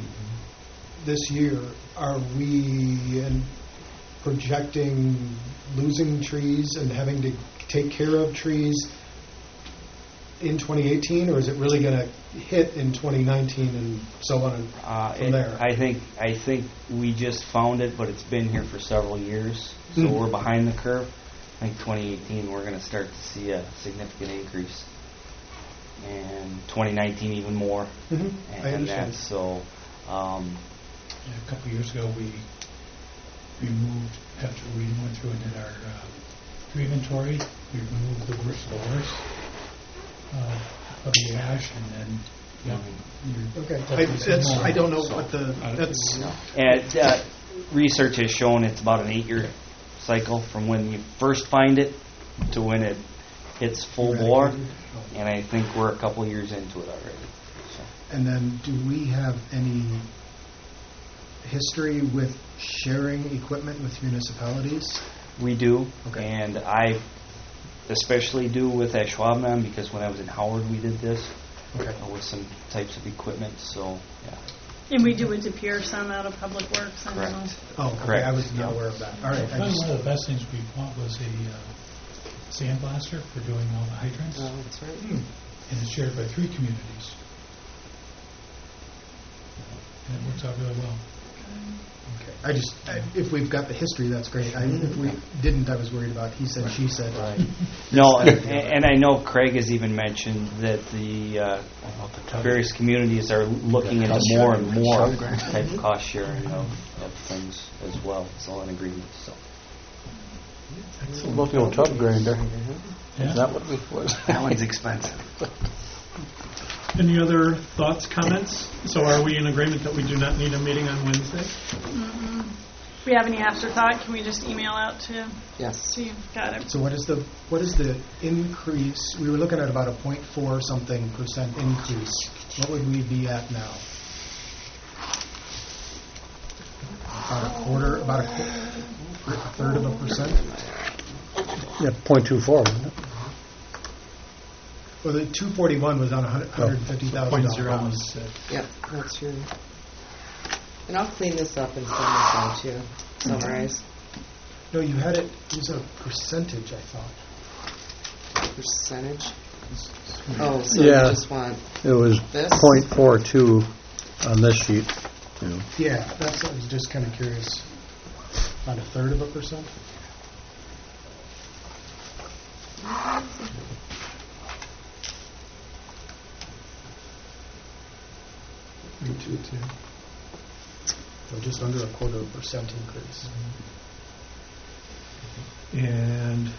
this year, are we in projecting losing trees and having to take care of trees in twenty eighteen, or is it really going to hit in twenty nineteen and so on and Uh, from it- there? I think I think we just found it, but it's been here for several years, so Mhm. we're behind the curve. I think twenty eighteen we're going to start to see a significant increase, and twenty nineteen even more. Mhm, And, I and understand. that, so um, Yeah, a couple of years ago, we removed, after we went through and did our uh, tree inventory, we removed the worst of the worst uh, of the ash, and then, yeah. you're Okay, I, definitely seeing that's, more. I don't know So, what the, that's, and uh, research has shown it's about an eight-year cycle from when you first find it to when it hits full bore, and I think we're a couple of years into it already. So. and then do we have any history with sharing equipment with municipalities? We do, Okay. and I especially do with Ashwaubenon because when I was in Howard we did this Okay. uh, with some types of equipment, so, yeah. And we do it to Pearson out of Public Works. I don't know. Correct. Oh, okay, Correct. I was not aware of that. All right, I Probably just, one of the best things we bought was a uh, sandblaster for doing all the hydrants, Oh, that's right. hmm, and it's shared by three communities. And it works out really well. Okay. I just, I- if we've got the history, that's great. I- If we didn't, I was worried about he said, she said. No, and, and I know Craig has even mentioned that the uh, various communities are looking into more and more type of cost sharing of, of things as well, so in agreement, so. What about the old tub grinder? Yeah. Is that what we, was? That one's expensive. Any other thoughts, comments? So are we in agreement that we do not need a meeting on Wednesday? Mm-mm. If we have any afterthought, can we just email out to Yes. Steve? Got it. So what is the, what is the increase? We were looking at about a point four something percent increase. What would we be at now? About a quarter, about a qu- a third of a percent? Yeah, point two four, wasn't it? Well, the two forty-one was on a hundred and fifty thousand Point zero dollars. is, uh, Yep, that's true. And I'll clean this up and send this out to you, summarize. No, you had it, it was a percentage, I thought. Percentage? Oh, so you Yeah. just want, It was This? point four two on this sheet. you know. Yeah, that's, I was just kind of curious. About a third of a percent? three two two. So just under a quarter of a percent increase. And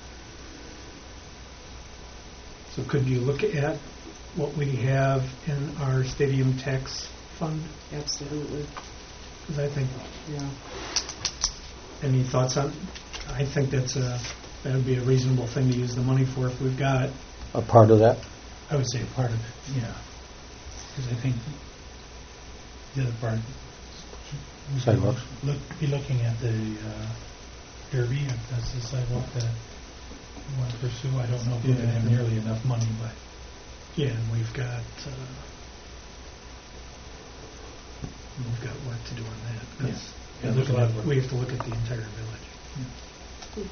so could you look at what we have in our stadium tax fund? absolutely, Because I think, yeah. any thoughts on, I think that's a, that would be a reasonable thing to use the money for if we've got it. A part of that? I would say part of it, yeah. Because I think the other part, Sidewalks. look, be looking at the uh, Derby, if that's the sidewalk that you want to pursue. I don't know if we're going to have Yeah. nearly enough money, but Yeah, and we've got, uh, we've got work to do on that. 'cause Yeah. Yeah, there's a lot of work. We have to look at the entire village.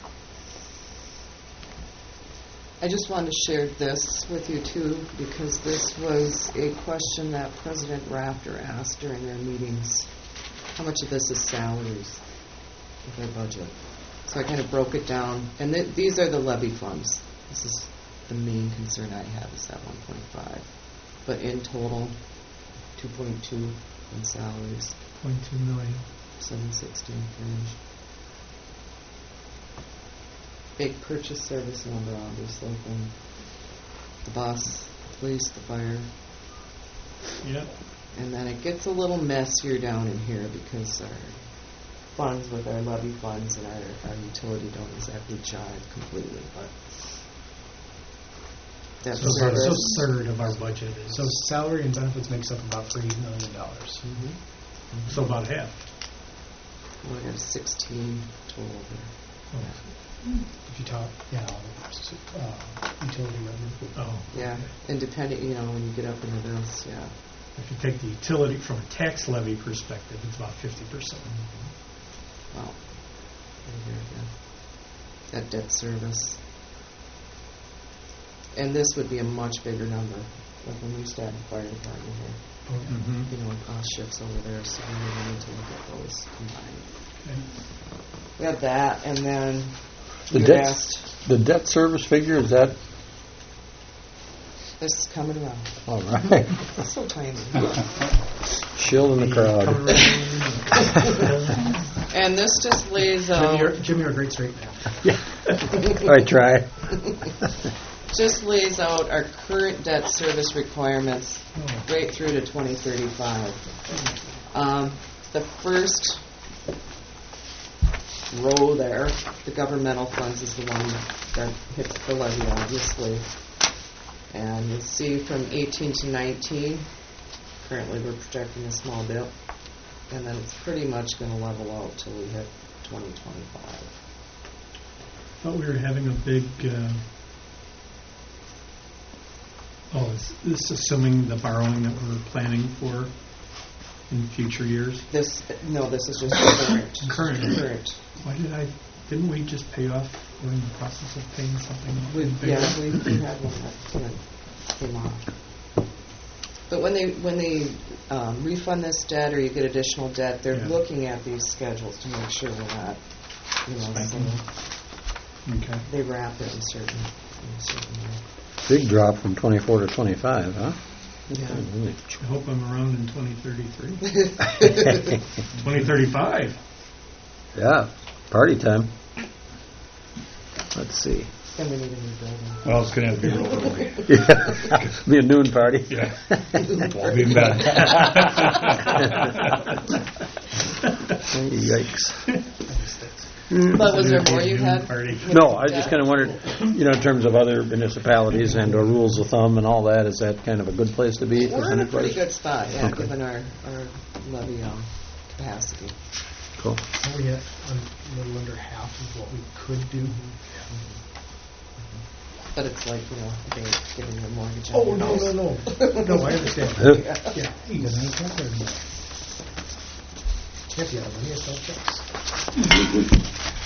I just wanted to share this with you too, because this was a question that President Rafter asked during their meetings. How much of this is salaries of their budget? So I kind of broke it down, and th- these are the levy funds. This is the main concern I have, is that one point five. But in total, two point two in salaries, Point two million. seven sixty in fringe. Big purchase service number, obviously, from the bus, the police, the fire. Yep. And then it gets a little messier down in here because our funds with our levy funds and our, our utility don't exactly jive completely, but debt So about a service. third of our budget is, So salary and benefits makes up about three million dollars. Mhm. so about half. We got sixteen total there. If you talk, yeah, all the uh, utility revenue. Oh. Yeah, and depending, you know, when you get up into this, yeah. If you take the utility from a tax levy perspective, it's about fifty percent. Wow. Right here again. That debt service. And this would be a much bigger number, like when we used to have the fire department here. Mm-hmm. You know, cost shifts over there, so we really need to look at those combined. We have that, and then The you debt, asked, the debt service figure, is that, this is coming around. all right, It's so tiny. shill in the crowd. And this just lays Jim, out, you're, Jim, you're a great straight man. Yeah, I try. just lays out our current debt service requirements right through to twenty thirty-five. Um, the first row there, the governmental funds, is the one that hits the levy, obviously. And you'll see from eighteen to nineteen, currently we're projecting a small dip, and then it's pretty much going to level out till we hit twenty twenty-five. Thought we were having a big, uh, oh, is this assuming the borrowing that we're planning for in future years? This, no, this is just current. Current. Current. Why did I, didn't we just pay off, we're in the process of paying something We, bigger? yeah, we, we had one that came, came off. But when they, when they um, refund this debt or you get additional debt, they're Yeah. looking at these schedules to make sure we're not, you know, so Spanking. Okay. they wrap it in certain, in a certain way. Big drop from twenty-four to twenty-five, huh? Yeah. Really? I hope I'm around in twenty thirty-three. twenty thirty-five. Yeah, party time. Let's see. Then we need a new building. Well, it's going to have to be real early. Yeah, be a noon party. Yeah. I'll be in bed. Yikes. But was there more you had? Party. No, I just kind of wondered, you know, in terms of other municipalities and or rules of thumb and all that, is that kind of a good place to be? We're in a pretty percentage-wise? good spot, yeah, Okay. given our, our levy um, capacity. Cool. Are we at a little under half of what we could do? But it's like, you know, they giving you a mortgage on Oh, your no, house. no, no. No, I understand. Yeah. Yeah. You got any check or no? Can't be out of money, it's no checks.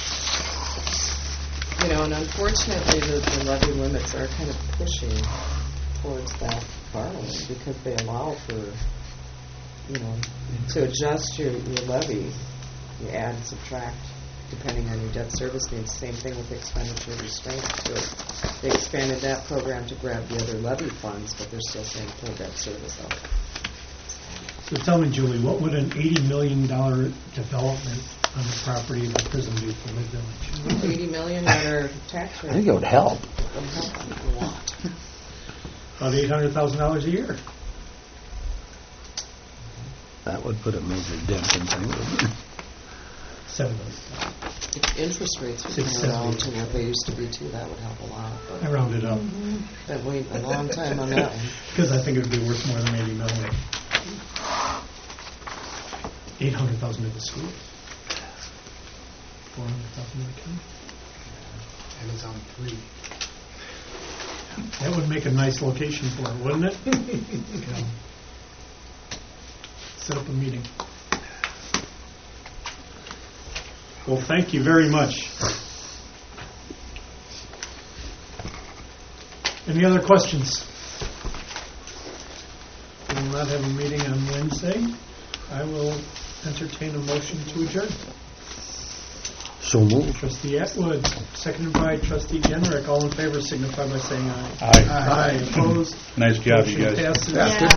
You know, and unfortunately, the, the levy limits are kind of pushing towards that borrowing because they allow for, you know, to adjust your, your levy, you add and subtract depending on your debt service needs. Same thing with expenditure restraint. So they expanded that program to grab the other levy funds, but they're still saying pull debt service out. So tell me, Julie, what would an eighty million dollars development on the property of the prison do for Mid Village? Eighty million on our tax rate. I think it would help. Would help a lot. About eight hundred thousand dollars a year. That would put a major dent in things, wouldn't it? Seven million. If interest rates would Six, come down to seven, what they used to be too, that would help a lot. I But rounded up been waiting a long time on that one. because I think it would be worth more than eighty million. Eight hundred thousand to the school. Four hundred thousand to the county. Amazon three. That would make a nice location for it, wouldn't it? Yeah. Set up a meeting. Well, thank you very much. Any other questions? We will not have a meeting on Wednesday. I will entertain a motion to adjourn. So moved. Trustee Atwood, seconded by Trustee Genrick. All in favor signify by saying aye. Aye. Aye. Opposed? Nice job, you Motion guys. passes. Yeah.